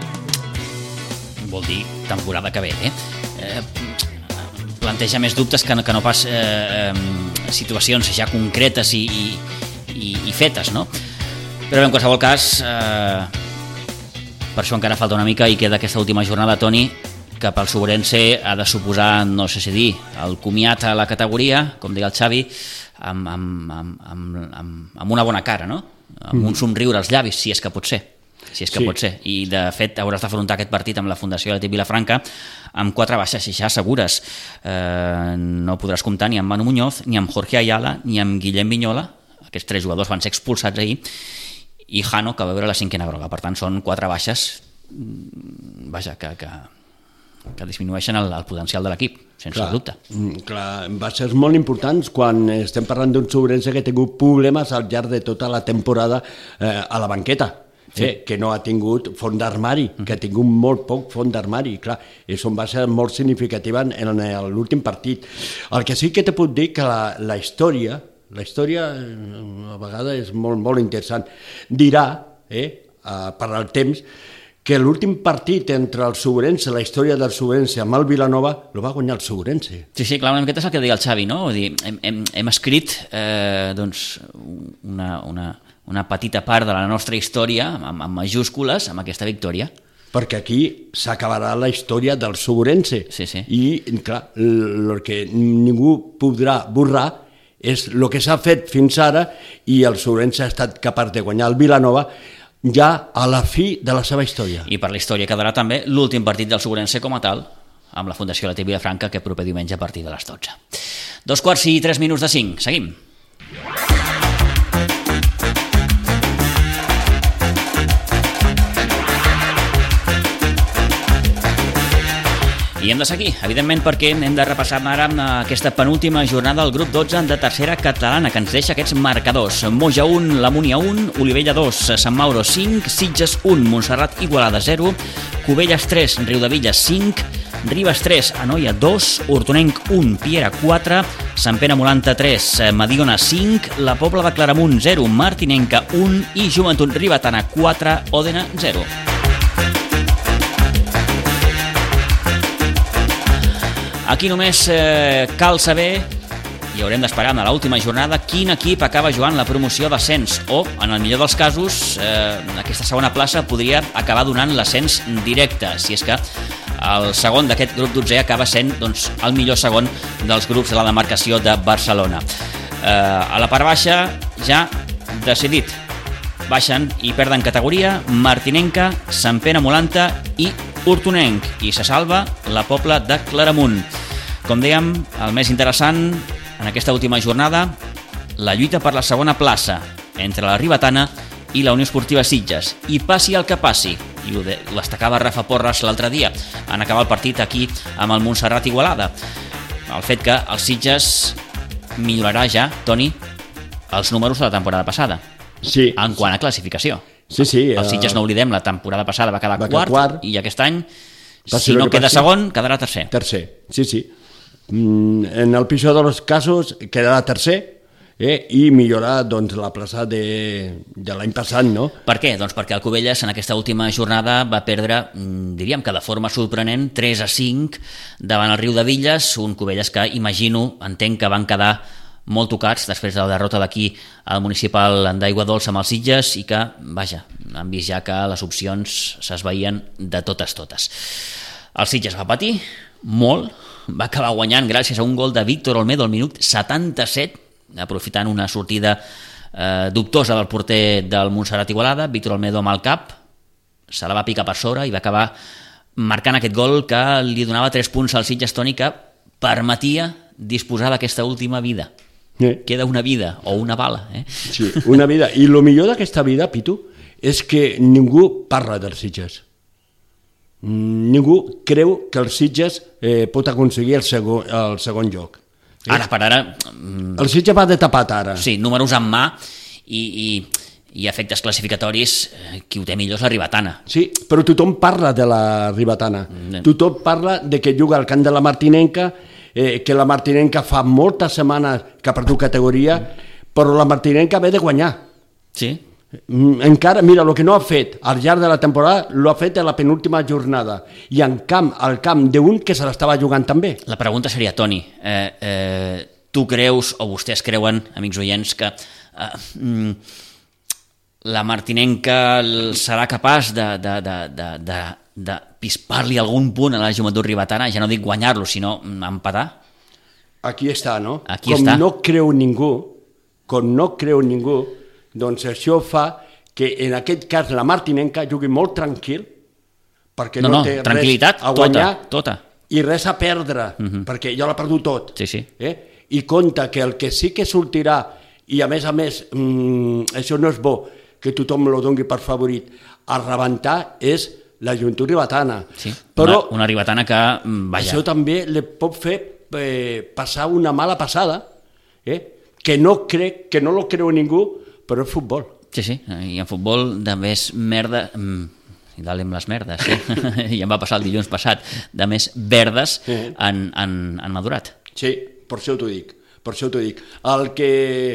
vol dir temporada que ve, eh? eh planteja més dubtes que no, que no pas eh, eh, situacions ja concretes i, i, i fetes, no? Però en qualsevol cas, eh, per això encara falta una mica i queda aquesta última jornada, Toni, que pel Sobrense ha de suposar, no sé si dir, el comiat a la categoria, com deia el Xavi, amb, amb, amb, amb, amb, amb una bona cara, no? Amb un somriure als llavis, si és que pot ser. Si és que sí. pot ser. I, de fet, hauràs d'afrontar aquest partit amb la Fundació Atlètic Vilafranca amb quatre baixes ja segures. Eh, no podràs comptar ni amb Manu Muñoz, ni amb Jorge Ayala, ni amb Guillem Vignola. Aquests tres jugadors van ser expulsats ahir. I Jano, que va veure la cinquena groga. Per tant, són quatre baixes vaja, que, que, que disminueixen el, el potencial de l'equip, sense clar, dubte. Clar, baixes molt importants quan estem parlant d'un Sobrense que ha tingut problemes al llarg de tota la temporada eh, a la banqueta. Sí. Eh, que no ha tingut fons d'armari, mm. que ha tingut molt poc fons d'armari, clar, i són bases molt significatives en, en l'últim partit. El que sí que te puc dir que la, la història, la història a vegades és molt, molt interessant, dirà, eh, per al temps, que l'últim partit entre el Sobrense, la història del Sobrense amb el Vilanova, el va guanyar el Sobrense. Sí, sí, clar, una miqueta és el que deia el Xavi, no? Vull dir, hem, hem, hem escrit eh, doncs, una, una, una petita part de la nostra història, amb, amb majúscules, amb aquesta victòria. Perquè aquí s'acabarà la història del Sobrense. Sí, sí. I, clar, el que ningú podrà borrar és el que s'ha fet fins ara i el Sobrense ha estat capaç de guanyar el Vilanova ja a la fi de la seva història. I per la història quedarà també l'últim partit del Sobrense com a tal, amb la Fundació Atlètic Vilafranca, que proper diumenge a partir de les dotze. Dos quarts i tres minuts de cinc. Seguim. I hem de seguir, evidentment, perquè hem de repassar ara aquesta penúltima jornada del grup dotze de tercera catalana, que ens deixa aquests marcadors. Moja un, la Múnia un, Olivella dos, Sant Mauro cinc, Sitges un, Montserrat Igualada zero, Cubelles tres, Riudevilles cinc, Ribes tres, Anoia dos, Hortonenc un, Piera quatre, Sant Pere Molanta tres, Mediona cinc, la Pobla de Claramunt zero, Martinenca un i Joventut Ribetana quatre, Òdena zero. Aquí només eh, cal saber i haurem d'esperar a l'última jornada quin equip acaba jugant la promoció d'ascens o, en el millor dels casos, eh, aquesta segona plaça podria acabar donant l'ascens directe, si és que el segon d'aquest grup dotzè acaba sent doncs, el millor segon dels grups de la demarcació de Barcelona. Eh, a la part baixa ja decidit. Baixen i perden categoria Martinenca, Sant Pere Molanta i Hortonenc, i se salva la Pobla de Claramunt. Com dèiem, el més interessant en aquesta última jornada, la lluita per la segona plaça entre la Ribetana i la Unió Esportiva Sitges. I passi el que passi, i ho destacava Rafa Porres l'altre dia, en acabar el partit aquí amb el Montserrat Igualada. El fet que el Sitges millorarà ja, Toni, els números de la temporada passada. Sí. En quant a classificació. Sí, sí. El Sitges, no oblidem, la temporada passada va quedar va quart, quart, i aquest any, si no queda segon, quedarà tercer. Tercer, sí, sí. Mm, en el pitjor dels casos quedarà tercer, eh, i millorar doncs, la plaça de, de l'any passat, no? Per què? Doncs perquè el Cubelles en aquesta última jornada va perdre, diríem que de forma sorprenent, tres a cinc davant el Riu de Villes, un Cubelles que imagino, entenc que van quedar molt tocats després de la derrota d'aquí al municipal d'Aigua Dolça amb els Sitges i que, vaja, han vist ja que les opcions s'esveien de totes totes. El Sitges va patir molt, va acabar guanyant gràcies a un gol de Víctor Olmedo al minut setanta-set, aprofitant una sortida eh, dubtosa del porter del Montserrat Igualada. Víctor Olmedo amb el cap, se la va picar per sobre i va acabar marcant aquest gol que li donava tres punts al Sitges, Toni, que permetia disposar d'aquesta última vida. Eh. Queda una vida o una bala. Eh? Sí, una vida. I el millor d'aquesta vida, Pitu, és que ningú parla dels Sitges. Ningú creu que els Sitges eh, pot aconseguir el segon, el segon lloc. Eh? Ara per ara... El Sitges va de tapat ara. Sí, números en mà i, i, i efectes classificatoris, eh, qui ho té millor és la Ribetana. Sí, però tothom parla de la Ribetana. Mm. Tothom parla de que juga al camp de la Martinenca, eh, que la Martinenca fa moltes setmanes que ha perdut categoria, però la Martinenca ve de guanyar. Sí. Encara, mira, el que no ha fet al llarg de la temporada l'ha fet a la penúltima jornada i en camp, al camp d'un que se l'estava jugant també. La pregunta seria, Toni, eh, eh, tu creus o vostès creuen, amics oients, que eh, mm, la Martinenca serà capaç de, de, de, de, de, de pispar-li algun punt a la Joventut Ribetana, ja no dic guanyar-lo, sinó empatar? Aquí està, no? Aquí com està. no creu ningú, com no creu ningú, doncs això fa que en aquest cas la Martinenca jugui molt tranquil, perquè no, no, no té tranquil·litat, res a guanyar tota, tota. i res a perdre, uh-huh. perquè ja l'ha perdut tot. Sí, sí. Eh? I compta que el que sí que sortirà, i a més a més, mmm, això no és bo, que tothom lo doni per favorit, a rebentar és la Joventut Ribetana. Sí, però una, una Ribetana que, vaja... Això també li pot fer eh, passar una mala passada, eh? que no crec, que no lo creu ningú, però és futbol. Sí, sí, i en futbol de més merda... I dale amb les merdes, sí. I em va passar el dilluns passat, de més verdes han, han, han madurat. Sí, per això t'ho dic, per això t'ho dic. El que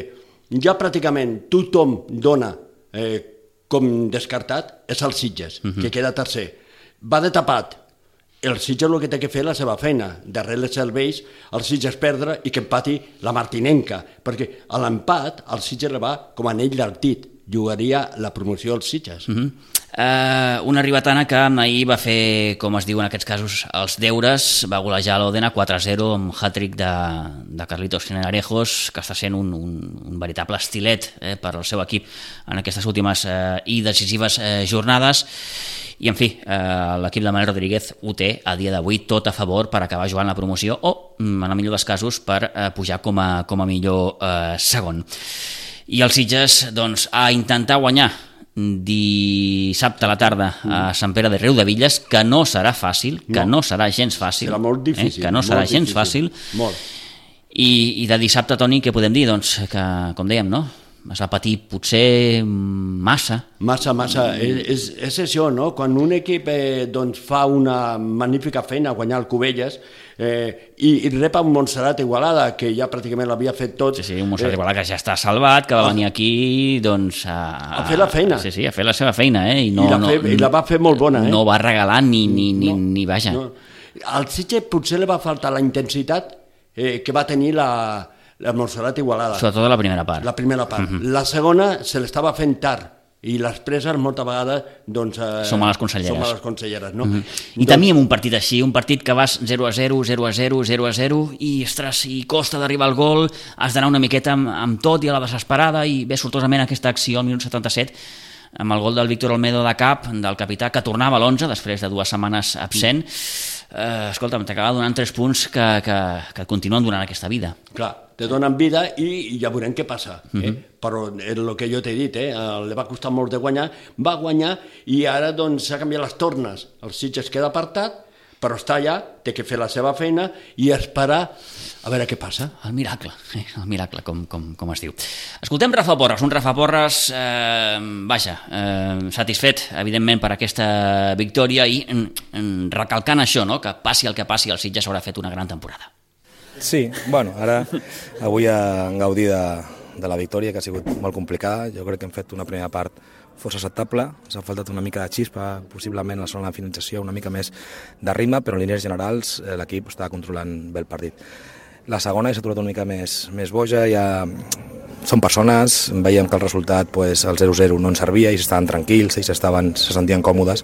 ja pràcticament tothom dona eh, com descartat és el Sitges, uh-huh. que queda tercer. Va de tapat. El Sitges el que té que fer la seva feina, darrere els serveis, el Sitges perdre i que empati la Martinenca, perquè a l'empat el Sitges le va com anell al dit, jugaria la promoció als Sitges. Uh-huh. Uh, una Ribetana que ahir va fer, com es diu en aquests casos, els deures, va golejar l'Òdena quatre a zero amb hat-trick de, de Carlitos Generarejos, que està sent un, un, un veritable estilet eh, per al seu equip en aquestes últimes eh, i decisives eh, jornades. I, en fi, eh, l'equip de Manel Rodríguez ho té a dia d'avui tot a favor per acabar jugant la promoció o, en el millor dels casos, per eh, pujar com a, com a millor eh, segon. I el Sitges, doncs, a intentar guanyar dissabte a la tarda a Sant Pere de Riudebitlles, que no serà fàcil, que no, no serà gens fàcil. Serà molt difícil. Eh? Que no serà gens fàcil. Molt. I, I de dissabte, Toni, què podem dir? Doncs que, com dèiem, no? Es va patir potser massa. Massa, massa. És, és, és això, no? Quan un equip eh, doncs, fa una magnífica feina a guanyar el Cubelles eh, i, i rep un Montserrat Igualada, que ja pràcticament l'havia fet tot. Sí, sí, un Montserrat eh, Igualada que ja està salvat, que va a, venir aquí doncs, a, a fer la feina. Sí, sí, a fer la seva feina. Eh? I, no, I, la fe, no, I la va fer molt bona. Eh? No va regalar ni, ni, ni, no, ni vaja. No. Al Sitges potser li va faltar la intensitat eh, que va tenir la, la Montserrat Igualada. Sobretot la primera part. La primera part. Uh-huh. La segona se l'estava fent tard, i les preses moltes vegades doncs, eh, som a les conselleres. Som a les conselleres, no? Uh-huh. I doncs... temíem un partit així, un partit que vas zero a zero, zero a zero, zero a zero, i, ostres, i costa d'arribar al gol, has d'anar una miqueta amb, amb tot i a la desesperada, i bé, sortosament aquesta acció al minut setanta-set, amb el gol del Víctor Olmedo de cap, del capità, que tornava a l'onze després de dues setmanes absent. Eh, escolta'm, t'acaba donant tres punts que, que, que et continuen donant aquesta vida. Clar, te donen vida i, i ja veurem què passa. Eh? Uh-huh. Però és el que jo t'he dit, eh? li va costar molt de guanyar, va guanyar i ara doncs s'ha canviat les tornes. El Sitges queda apartat, però està allà, té que fer la seva feina i esperar a veure què passa. El miracle, eh? el miracle, com, com, com es diu. Escoltem Rafa Porres, un Rafa Porres, eh, vaja, eh, satisfet, evidentment, per aquesta victòria i en, en recalcant això, no? que passi el que passi, el Sitges haurà fet una gran temporada. Sí, bueno, ara avui en gaudir de, de la victòria, que ha sigut molt complicada. Jo crec que hem fet una primera part força acceptable, s'ha faltat una mica de xispa, possiblement la zona de finalització, una mica més de ritme, però en línies generals l'equip està controlant bé el partit. La segona s'ha trobat una mica més, més boja, ja són persones, veiem que el resultat, pues, el zero zero no ens servia, ells estaven tranquils, ells estaven, se sentien còmodes,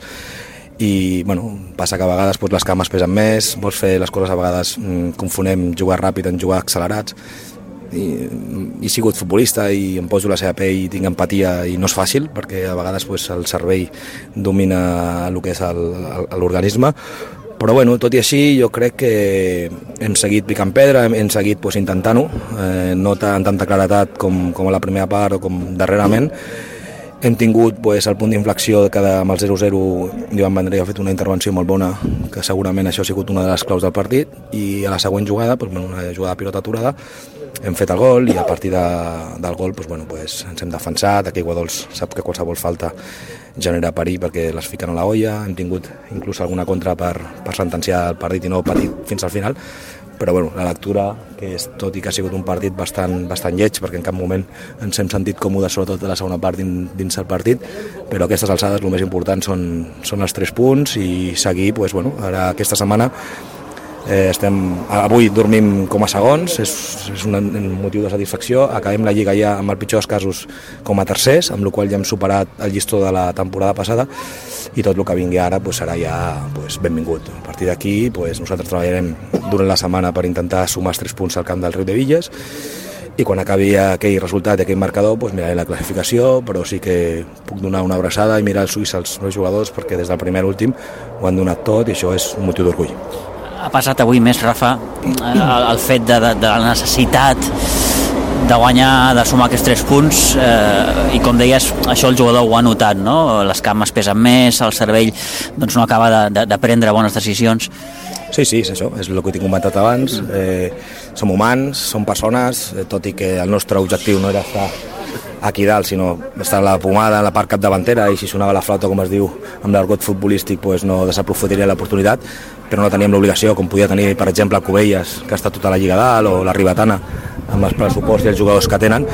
i bueno, passa que a vegades pues, les cames pesen més, vols fer les coses a vegades, mm, confonem jugar ràpid en jugar accelerats, i he sigut futbolista i em poso la seva pell i tinc empatia i no és fàcil perquè a vegades pues, el cervell domina el que és l'organisme, però bueno, tot i així jo crec que hem seguit picant pedra, hem, hem seguit pues, intentant-ho, eh, no amb tanta claretat com, com a la primera part o com darrerament. Hem tingut pues, el punt d'inflexió que amb el zero zero Joan Vendrell ha fet una intervenció molt bona, que segurament això ha sigut una de les claus del partit, i a la següent jugada, pues, una jugada de pilota aturada, hem fet el gol i a partir de, del gol pues, bueno, pues, ens hem defensat. Aquí Guadols sap que qualsevol falta genera perill perquè les fiquen a la olla, hem tingut inclús alguna contra per, per sentenciar el partit i no patir fins al final, però bueno, la lectura, que és, tot i que ha sigut un partit bastant, bastant lleig, perquè en cap moment ens hem sentit còmodes, sobretot a la segona part dins, dins el partit, però a aquestes alçades el més important són, són els tres punts i seguir, pues, bueno, ara aquesta setmana Eh, estem, avui dormim com a segons, és, és un, un motiu de satisfacció. Acabem la Lliga ja amb el pitjor dels casos com a tercers, amb la qual ja hem superat el llistó de la temporada passada, i tot el que vingui ara pues, serà ja pues, benvingut. A partir d'aquí pues, nosaltres treballarem durant la setmana per intentar sumar els tres punts al camp del Riu de Villas, i quan acabi aquell resultat i aquell marcador pues, miraré la classificació, però sí que puc donar una abraçada i mirar els ulls als meus jugadors, perquè des del primer a l'últim ho han donat tot i això és un motiu d'orgull. Ha passat avui més, Rafa, el, el fet de, de, de la necessitat de guanyar, de sumar aquests tres punts, eh, i com deies, això el jugador ho ha notat, no? Les cames pesen més, el cervell doncs, no acaba de, de, de prendre bones decisions. Sí, sí, és això, és el que t'he comentat abans. Eh, som humans, som persones, eh, tot i que el nostre objectiu no era estar aquí dalt, sinó estar a la pomada, a la part capdavantera, i si sonava la flauta, com es diu, amb l'argot futbolístic, pues no desaprofitaria l'oportunitat, però no teníem l'obligació, com podia tenir, per exemple, el Cubelles, que ha estat tota la Lliga dalt, o la Ribetana, amb els pressuposts i els jugadors que tenen.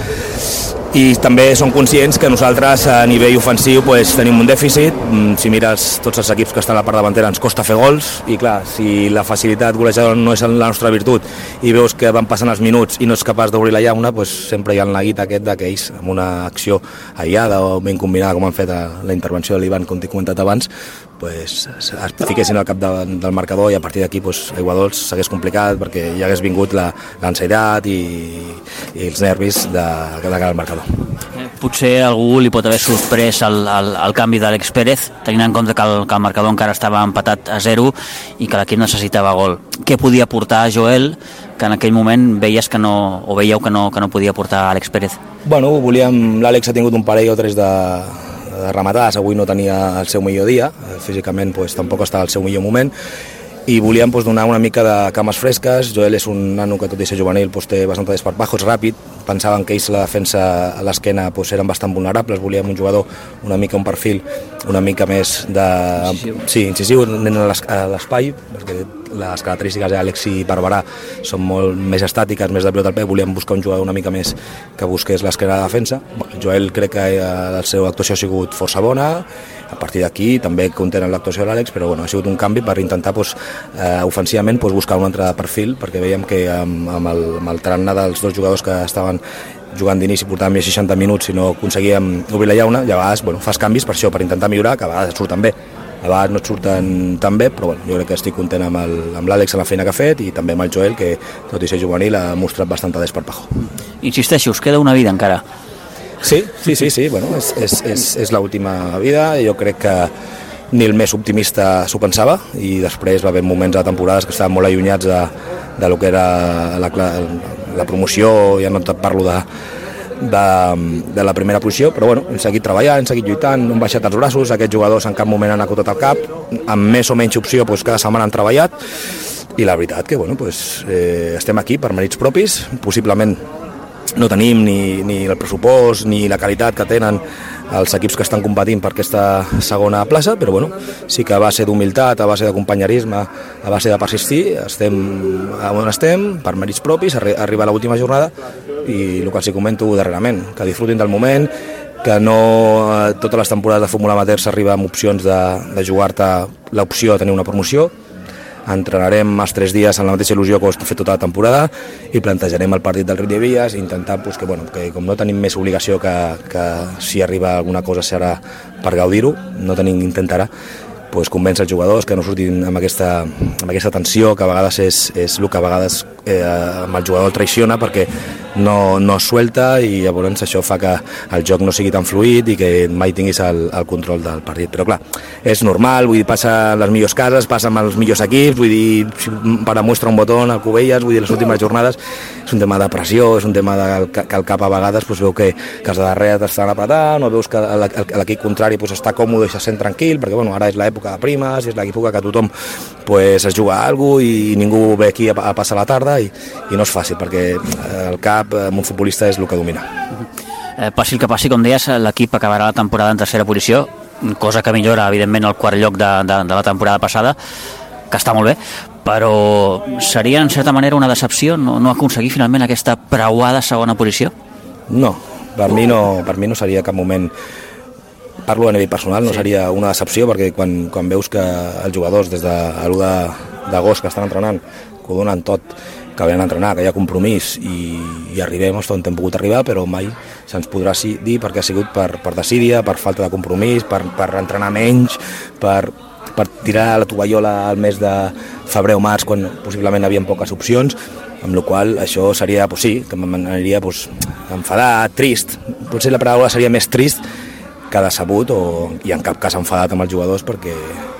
I també som conscients que nosaltres a nivell ofensiu pues, tenim un dèficit. Si mires tots els equips que estan a la part davantera ens costa fer gols, i clar, si la facilitat golejadora no és la nostra virtut i veus que van passant els minuts i no ets capaç d'obrir la llauna, pues, sempre hi ha el neguit aquest que ells, amb una acció aïllada o ben combinada, com han fet a la intervenció de l'Ivan, com t'he comentat abans, pues, es fiquessin al cap de, del marcador, i a partir d'aquí pues, a Iguadols s'hagués complicat perquè ja hagués vingut l'ansietat i, i els nervis de, de cara al marcador. Potser algú li pot haver sorprès el, el, el canvi d'Àlex Pérez, tenint en compte que el, que el marcador encara estava empatat a zero i que l'equip necessitava gol. Què podia portar Joel, que en aquell moment veies que no, o veieu que no, que no podia portar Àlex Pérez? Bueno, volíem, l'Àlex ha tingut un parell o tres de, de rematades, avui no tenia el seu millor dia, físicament pues, tampoc estava al seu millor moment, i volíem pues, donar una mica de cames fresques. Joel és un nano que, tot i ser juvenil, pues, té bastant desparpajo, és ràpid, pensaven que ells la defensa a l'esquena pues, eren bastant vulnerables, volíem un jugador una mica, un perfil una mica més de... Incisiu. Sí, incisiu a l'espai, perquè les característiques d'Àlex i Barberà són molt més estàtiques, més de pilota al peu, volíem buscar un jugador una mica més que busqués l'esquerra de defensa. Bueno, Joel crec que la seva actuació ha sigut força bona, a partir d'aquí també contenen l'actuació de l'Àlex, però bueno, ha sigut un canvi per intentar pues, eh, ofensivament pues, buscar un altre perfil, perquè veiem que amb, amb el, amb el tarannà dels dos jugadors que estaven jugant d'inici, portàvem més seixanta minuts i no aconseguíem obrir la llauna, i a vegades bueno, fas canvis per això, per intentar millorar, que a vegades et surten bé, a vegades no et surten tan bé, però bueno, jo crec que estic content amb, el, amb l'Àlex en la feina que ha fet i també amb el Joel, que tot i ser juvenil ha mostrat bastanta desparpajo. Insisteixo, us queda una vida encara. Sí, sí, sí, sí. Bueno, és, és, és, és l'última vida, jo crec que ni el més optimista s'ho pensava i després va haver moments de temporades que estaven molt allunyats de, de lo que era la, la promoció, ja no et parlo de, de, de la primera posició, però bueno, hem seguit treballant, hem seguit lluitant, no hem baixat els braços, aquests jugadors en cap moment han acotat el cap, amb més o menys opció doncs, cada setmana han treballat i la veritat que bueno, doncs, eh, estem aquí per mèrits propis, possiblement no tenim ni, ni el pressupost ni la qualitat que tenen els equips que estan competint per aquesta segona plaça, però bueno, sí que a base d'humilitat, a base de companyerisme, a base de persistir, estem on estem, per mèrits propis, arri arriba a l'última jornada i el que els comento darrerament, que disfrutin del moment, que no totes les temporades de futbol amateur s'arriba amb opcions de, de jugar-te l'opció de tenir una promoció. Entrenarem els tres dies en la mateixa il·lusió que ho hem fet tota la temporada i plantejarem el partit del Riu de Villas intentant pues, que, bueno, que com no tenim més obligació que, que si arriba alguna cosa serà per gaudir-ho, no tenim intentarà pues, convèncer els jugadors que no surtin amb aquesta, amb aquesta tensió que a vegades és, és el que a vegades eh, amb el jugador el traiciona perquè no, no es suelta i llavors això fa que el joc no sigui tan fluid i que mai tinguis el, el control del partit. Però clar, és normal, vull dir, passa en les millors cases, passa amb els millors equips, vull dir, per a mostrar un botó al Cubelles, vull dir, les últimes jornades és un tema de pressió, és un tema de, que, que el cap a vegades pues, veu que, que els de darrere t'estan apretant, o veus que l'equip contrari pues, està còmode i se sent tranquil, perquè bueno, ara és l'època de primes, és l'època que tothom pues, es juga a alguna cosa i ningú ve aquí a, a passar la tarda i, i no és fàcil, perquè el cap amb un futbolista és el que domina. Eh, passi el que passi, com deies, l'equip acabarà la temporada en tercera posició, cosa que millora, evidentment, el quart lloc de, de, de la temporada passada, que està molt bé, però seria, en certa manera, una decepció no, no aconseguir finalment aquesta preuada segona posició? No, per mi no, per mi no seria cap moment... Parlo a nivell personal, no seria una decepció, perquè quan, quan veus que els jugadors des de l'u d'agost que estan entrenant, que ho donen tot, que venen a entrenar, que hi ha compromís i, i arribem on hem pogut arribar, però mai se'ns podrà dir perquè ha sigut per, per desídia, per falta de compromís, per, per entrenar menys, per, per tirar la tovallola al mes de febrer o març quan possiblement hi havia poques opcions, amb la qual això seria, pues sí, que m'aniria pues, enfadat, trist, potser la paraula seria més trist que decebut o, i en cap cas enfadat amb els jugadors perquè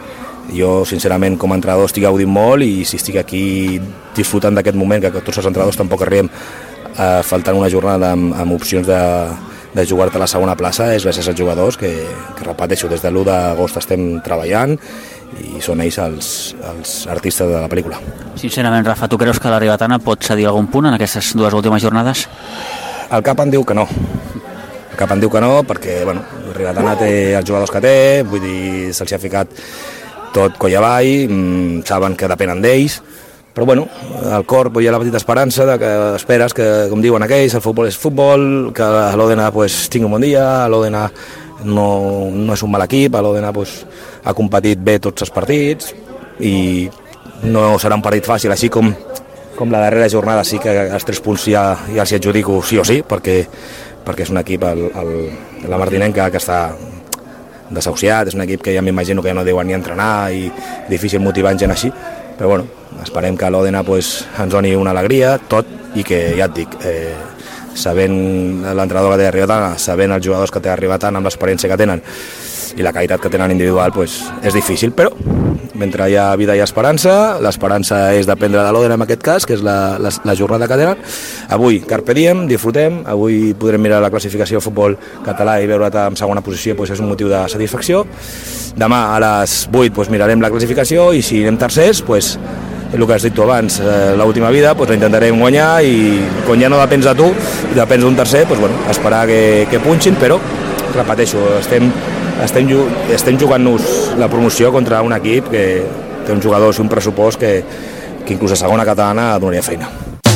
jo, sincerament, com a entrenador estic gaudint molt i si estic aquí disfrutant d'aquest moment, que tots els entrenadors tampoc arribem eh, faltant una jornada amb, amb opcions de, de jugar-te a la segona plaça, és gràcies als jugadors que, que repeteixo, des de l'u d'agost estem treballant i són ells els, els artistes de la pel·lícula. Sincerament, Rafa, tu creus que la Ribetana pot cedir algun punt en aquestes dues últimes jornades? El cap em diu que no. El cap em diu que no perquè, bueno, la Ribetana té els jugadors que té, vull dir, se'ls ha ficat tot coll avall, mmm, saben que depenen d'ells, però bueno, al cor hi ha la petita esperança de que esperes que, com diuen aquells, el futbol és futbol, que l'O D N pues, tingui un bon dia, l'O D N no, no és un mal equip, l'O D N pues, ha competit bé tots els partits i no serà un partit fàcil, així com, com la darrera jornada sí que els tres punts ja, ja els adjudico sí o sí, perquè, perquè és un equip, el, el, la Martinenca, que està desahuciat, és un equip que ja m'imagino que ja no deuen ni entrenar i difícil motivar gent així, però bueno, esperem que l'O D N pues, ens doni una alegria, tot, i que ja et dic, eh, sabent l'entrenador que té Ribetana, sabent els jugadors que té Ribetana amb l'experiència que tenen i la qualitat que tenen individual, pues, és difícil, però mentre hi ha vida i esperança, l'esperança és dependre de l'O D N en aquest cas, que és la, la, la jornada que tenen. Avui, carpe diem, disfrutem, avui podrem mirar la classificació de futbol català i veure't en segona posició, pues, és un motiu de satisfacció. Demà a les vuit pues, mirarem la classificació i si anem tercers, pues, el que has dit tu abans, eh, l'última vida, pues, la intentarem guanyar i quan ja no depens de tu, depens d'un tercer, pues, bueno, esperar que, que punxin, però repeteixo, estem Estem, estem jugant-nos la promoció contra un equip que té un jugador i un pressupost que, que inclús a segona catalana donaria feina.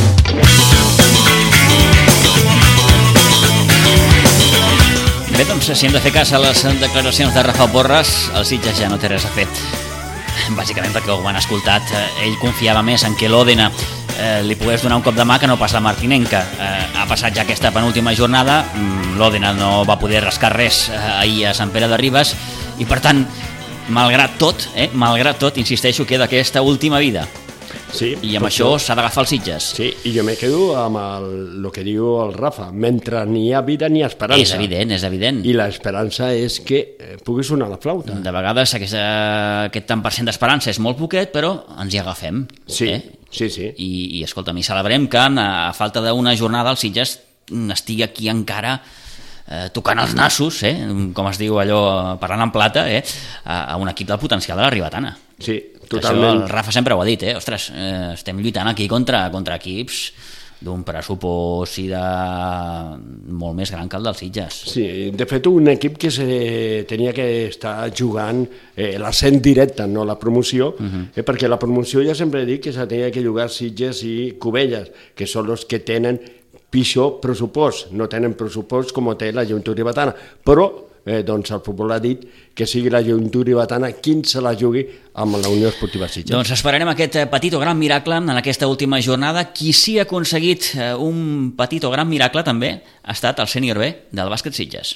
Bé, doncs si hem de fer cas a les declaracions de Rafa Porres, el Sitges ja no té res a fer. Bàsicament perquè ho han escoltat, ell confiava més en que l'Òdena eh, li pogués donar un cop de mà que no pas la Martinenca. Eh, ha passat ja aquesta penúltima jornada, l'Òdena no va poder rascar res eh, ahir a Sant Pere de Ribes i per tant, malgrat tot, eh, malgrat tot, insisteixo, queda aquesta última vida. Sí, i amb això s'ha d'agafar els Sitges. Sí, i jo me quedo amb el, el que diu el Rafa, mentre n'hi ha vida n'hi ha esperança. És evident, és evident. I l'esperança és que pugui sonar la flauta. De vegades aquest, aquest tant per cent d'esperança és molt poquet, però ens hi agafem. Sí, eh? sí, sí. I, i escolta'm, i celebrem que a falta d'una jornada el Sitges estigui aquí encara eh, tocant els nassos, eh? Com es diu allò, parlant en plata, eh? a, a un equip del potencial de la Ribetana. Sí, totalment. Això el Rafa sempre ho ha dit, eh? Ostres, eh, estem lluitant aquí contra, contra equips d'un pressupost i de molt més gran que el dels Sitges. Sí, de fet un equip que se tenia que estar jugant eh, l'ascent directe, no la promoció, uh-huh. eh, perquè la promoció ja sempre dic que se tenia que jugar Sitges i Cubelles, que són els que tenen pitjor pressupost, no tenen pressupost com té la Joventut Ribetana, però Eh, doncs el futbol ha dit que sigui la Joventut Ribetana qui se la jugui amb la Unió Esportiva Sitges. Doncs esperarem aquest petit o gran miracle en aquesta última jornada. Qui sí ha aconseguit eh, un petit o gran miracle també ha estat el sènior B del bàsquet Sitges.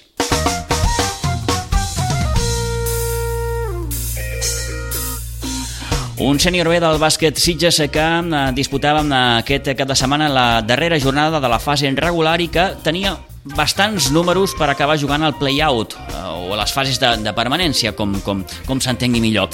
Un sènior B del bàsquet Sitges que disputava aquest cap de setmana la darrera jornada de la fase regular i que tenia bastants números per acabar jugant al play-out eh, o a les fases de, de permanència, com, com, com s'entengui millor.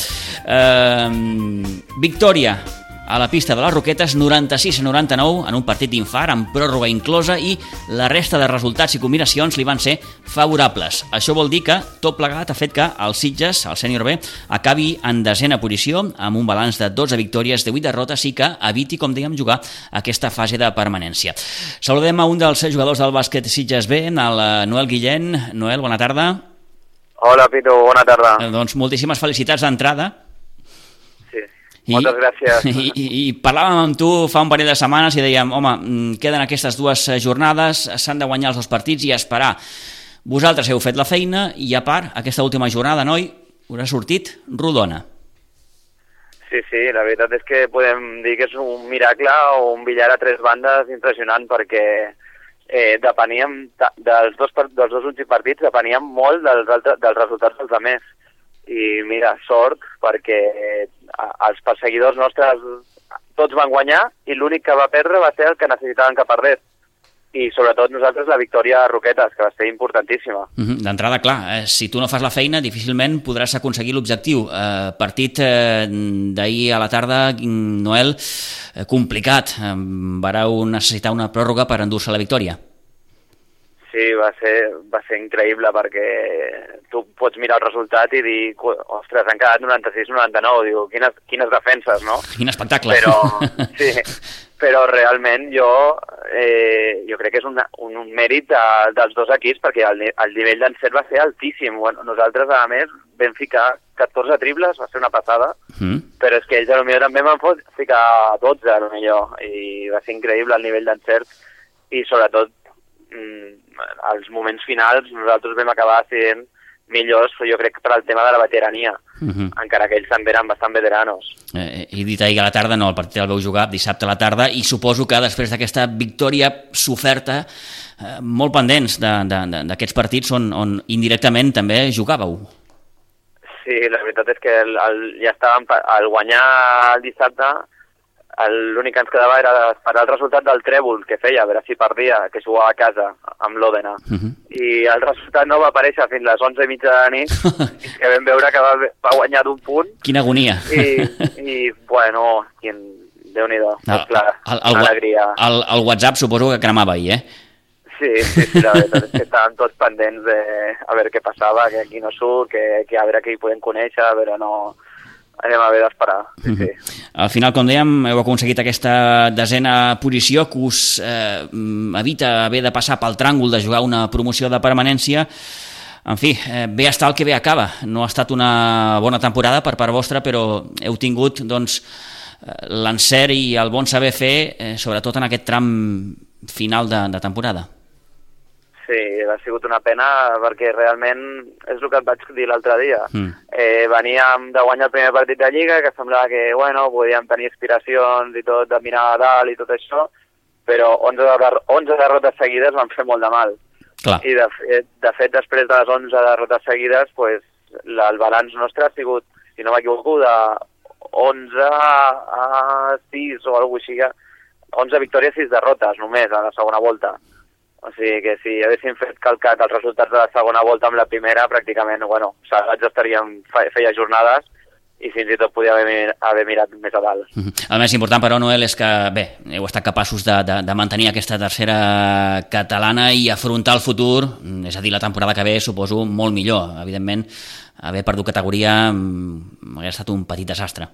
Eh, victòria a la pista de les Roquetes, noranta-sis a noranta-nou, en un partit d'infart, amb pròrroga inclosa, i la resta de resultats i combinacions li van ser favorables. Això vol dir que tot plegat ha fet que el Sitges, el sènior B, acabi en desena posició, amb un balanç de dotze victòries de vuit derrotes i que eviti, com dèiem, jugar aquesta fase de permanència. Saludem a un dels jugadors del bàsquet Sitges B, el Noel Guillén. Noel, bona tarda. Hola, Pitu, bona tarda. Eh, doncs moltíssimes felicitats d'entrada. I, Moltes gràcies. I, i, I parlàvem amb tu fa un parell de setmanes i dèiem, home, queden aquestes dues jornades, s'han de guanyar els dos partits i esperar. Vosaltres heu fet la feina i, a part, aquesta última jornada, noi, us ha sortit rodona. Sí, sí, la veritat és que podem dir que és un miracle o un billar a tres bandes impressionant perquè eh, depeníem dels dos, dels dos últims partits, depeníem molt dels, altres, dels resultats dels altres. I mira, sort, perquè els perseguidors nostres tots van guanyar i l'únic que va perdre va ser el que necessitaven que perdés. I sobretot nosaltres la victòria a Roquetes, que va ser importantíssima. Uh-huh. D'entrada, clar, eh, si tu no fas la feina difícilment podràs aconseguir l'objectiu. Eh, partit eh, d'ahir a la tarda, Noel, eh, complicat. Eh, vareu necessitar una pròrroga per endur-se la victòria. Sí, va ser, va ser increïble perquè tu pots mirar el resultat i dir, ostres, han quedat noranta-sis a noranta-nou, diu, quines, quines defenses, no? Quin espectacle. Però, sí, però realment jo, eh, jo crec que és un, un, un mèrit de, dels dos equips perquè el, el nivell d'encert va ser altíssim. Bueno, nosaltres, a més, vam ficar catorze triples, va ser una passada, mm. però és que ells potser també van ficar dotze, potser, i va ser increïble el nivell d'encert i sobretot als moments finals nosaltres vam acabar sent millors, jo crec, per al tema de la veterania, uh-huh. encara que ells també eren bastant veteranos. Eh, he dit ahir a la tarda, no, el partit el vau jugar dissabte a la tarda i suposo que després d'aquesta victòria soferta, eh, molt pendents d'aquests partits on, on indirectament també jugàveu. Sí, la veritat és que el, el, ja estàvem, al guanyar el dissabte, l'únic que ens quedava era esperar el resultat del trèvol que feia, a veure si perdia, que jugava a casa amb l'Òdena. Uh-huh. I el resultat no va aparèixer fins les onze i mitja de la nit, fins que vam veure que va, va guanyar d'un punt. Quina agonia. I, i bueno, quin... Déu-n'hi-do, és clar, el, el, alegria. El, el WhatsApp suposo que cremava ahir, eh? Sí, sí, sí, la veritat és que estàvem tots pendents de a veure què passava, que aquí no surt, que, que a veure qui hi podem conèixer, però no... anem a haver d'esperar. Sí, sí. Al final, com dèiem, heu aconseguit aquesta desena posició que us eh, evita haver de passar pel tràngol de jugar una promoció de permanència. En fi, eh, bé està el que bé acaba. No ha estat una bona temporada per part vostra, però heu tingut doncs, l'encert i el bon saber fer, eh, sobretot en aquest tram final de, de temporada. Sí, ha sigut una pena perquè realment és el que et vaig dir l'altre dia. Mm. Eh, veníem de guanyar el primer partit de Lliga, que semblava que, bueno, podíem tenir aspiracions i tot, de mirar a dalt i tot això, però onze, onze derrotes seguides van fer molt de mal. Clar. I de fet, de fet, després de les onze derrotes seguides, pues, la, el balanç nostre ha sigut, si no m'equivoco, de onze a sis o alguna cosa així, onze victòries, sis derrotes només a la segona volta. O sigui que si haguéssim fet calcat els resultats de la segona volta amb la primera, pràcticament, bueno, salats estaríem, feia jornades i fins i tot podíem haver, haver mirat més a dalt. Mm-hmm. El més important, però, Noel, és que, bé, heu estat capaços de, de, de mantenir aquesta tercera catalana i afrontar el futur, és a dir, la temporada que ve, suposo, molt millor. Evidentment, haver perdut categoria hauria estat un petit desastre.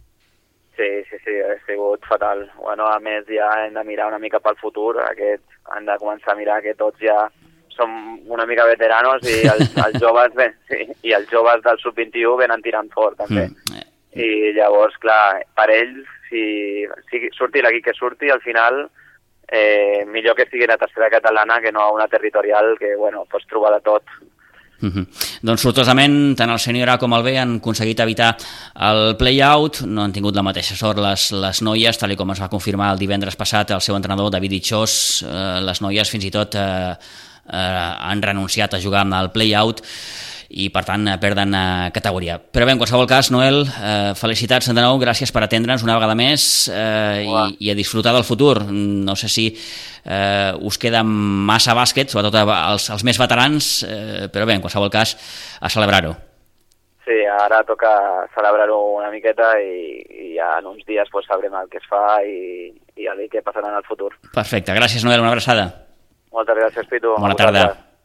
Sí, sí, sí, ha sigut fatal. Bueno, a més, ja hem de mirar una mica pel futur. Aquest, hem de començar a mirar que tots ja som una mica veteranos i els, els joves, bé, sí, i els joves del sub vint i u venen tirant fort, també. Mm. I llavors, clar, per ells, si, si surti l'equip que surti, al final, eh, millor que sigui la tercera catalana que no una territorial que, bueno, pots trobar de tot. Uh-huh. Doncs sortosament tant el sènior A com el B han aconseguit evitar el play-out, no han tingut la mateixa sort les, les noies, tal com es va confirmar el divendres passat el seu entrenador David Itxós. eh, les noies fins i tot eh, eh, han renunciat a jugar amb el play-out i per tant perden eh, categoria. Però bé, en qualsevol cas, Noel, eh, felicitats de nou, gràcies per atendre'ns una vegada més eh, i, i a disfrutar del futur. No sé si eh, us queda massa bàsquet, sobretot els, els més veterans, eh, però bé, en qualsevol cas, a celebrar-ho. Sí, ara toca celebrar-ho una miqueta i, i ja en uns dies pues, sabrem el que es fa i, i a dir què passarà en el futur. Perfecte, gràcies, Noel, una abraçada. Moltes gràcies, Pitu. Bona tarda.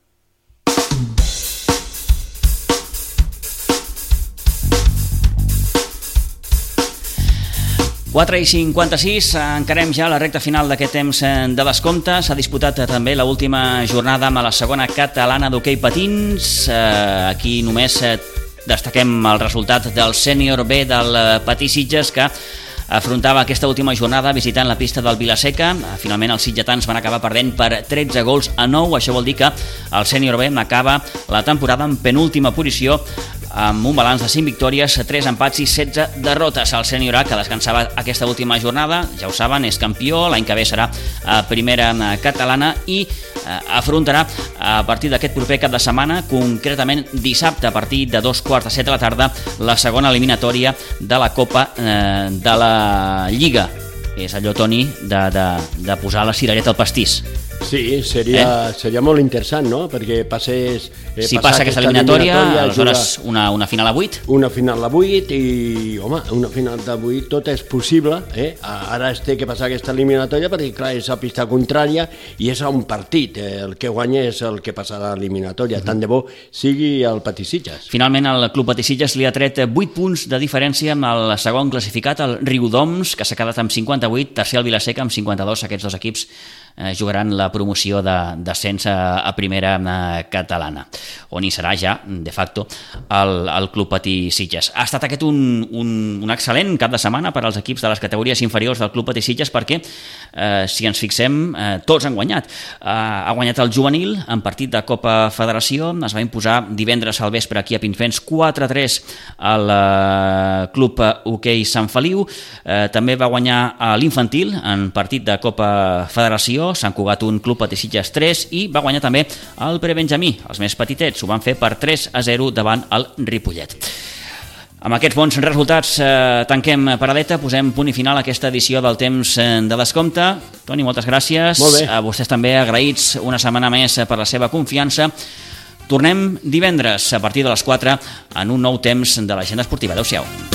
quatre i cinquanta-sis, encarem ja la recta final d'aquest temps de descompte. S'ha disputat també l'última jornada amb la segona catalana d'hoquei patins. Aquí només destaquem el resultat del sènior B del Patí Sitges, que afrontava aquesta última jornada visitant la pista del Vilaseca. Finalment els sitgetans van acabar perdent per tretze gols a nou. Això vol dir que el sènior B acaba la temporada en penúltima posició amb un balanç de cinc victòries, tres empats i setze derrotes. El sènior A, que descansava aquesta última jornada, ja ho saben, és campió, l'any que ve serà a primera catalana i afrontarà a partir d'aquest proper cap de setmana, concretament dissabte a partir de dos quarts de set de la tarda, la segona eliminatòria de la Copa eh, de la Lliga. És allò, Toni, de, de, de posar la cirereta al pastís. Sí, seria, eh? seria molt interessant, no? Perquè passés... Eh, si passa aquesta eliminatòria, eliminatòria aleshores una, una final a vuit. Una final a vuit i, home, una final de vuit tot és possible, eh? Ara es té que passar aquesta eliminatòria perquè, clar, és a pista contrària i és a un partit. Eh? El que guanya és el que passarà a l'eliminatòria. Uh-huh. Tant de bo sigui el Patí Sitges. Finalment, el Club Patí Sitges li ha tret vuit punts de diferència amb el segon classificat, el Riudoms, que s'ha quedat amb cinquanta-vuit, tercer el Vilaseca amb cinquanta-dos. Aquests dos equips eh, jugaran la promoció de descens a, a primera eh, catalana, on hi serà ja, de facto, el, el Club Patí Sitges. Ha estat aquest un, un, un excel·lent cap de setmana per als equips de les categories inferiors del Club Patí Sitges perquè, eh, si ens fixem, eh, tots han guanyat. Eh, ha guanyat el juvenil en partit de Copa Federació, es va imposar divendres al vespre aquí a Pinsbens quatre a tres al eh, Club Hoquei Sant Feliu, eh, també va guanyar a l'infantil en partit de Copa Federació, Sant Cugat un, Club Patí Sitges tres, i va guanyar també el prebenjamí, els més petitets, ho van fer per tres a zero davant el Ripollet. Amb aquests bons resultats eh, tanquem paradeta, posem punt i final a aquesta edició del temps de descompte. Toni, moltes gràcies. Molt bé. A vostès també agraïts una setmana més per la seva confiança. Tornem divendres a partir de les quatre en un nou temps de l'agenda esportiva. Adéu-siau.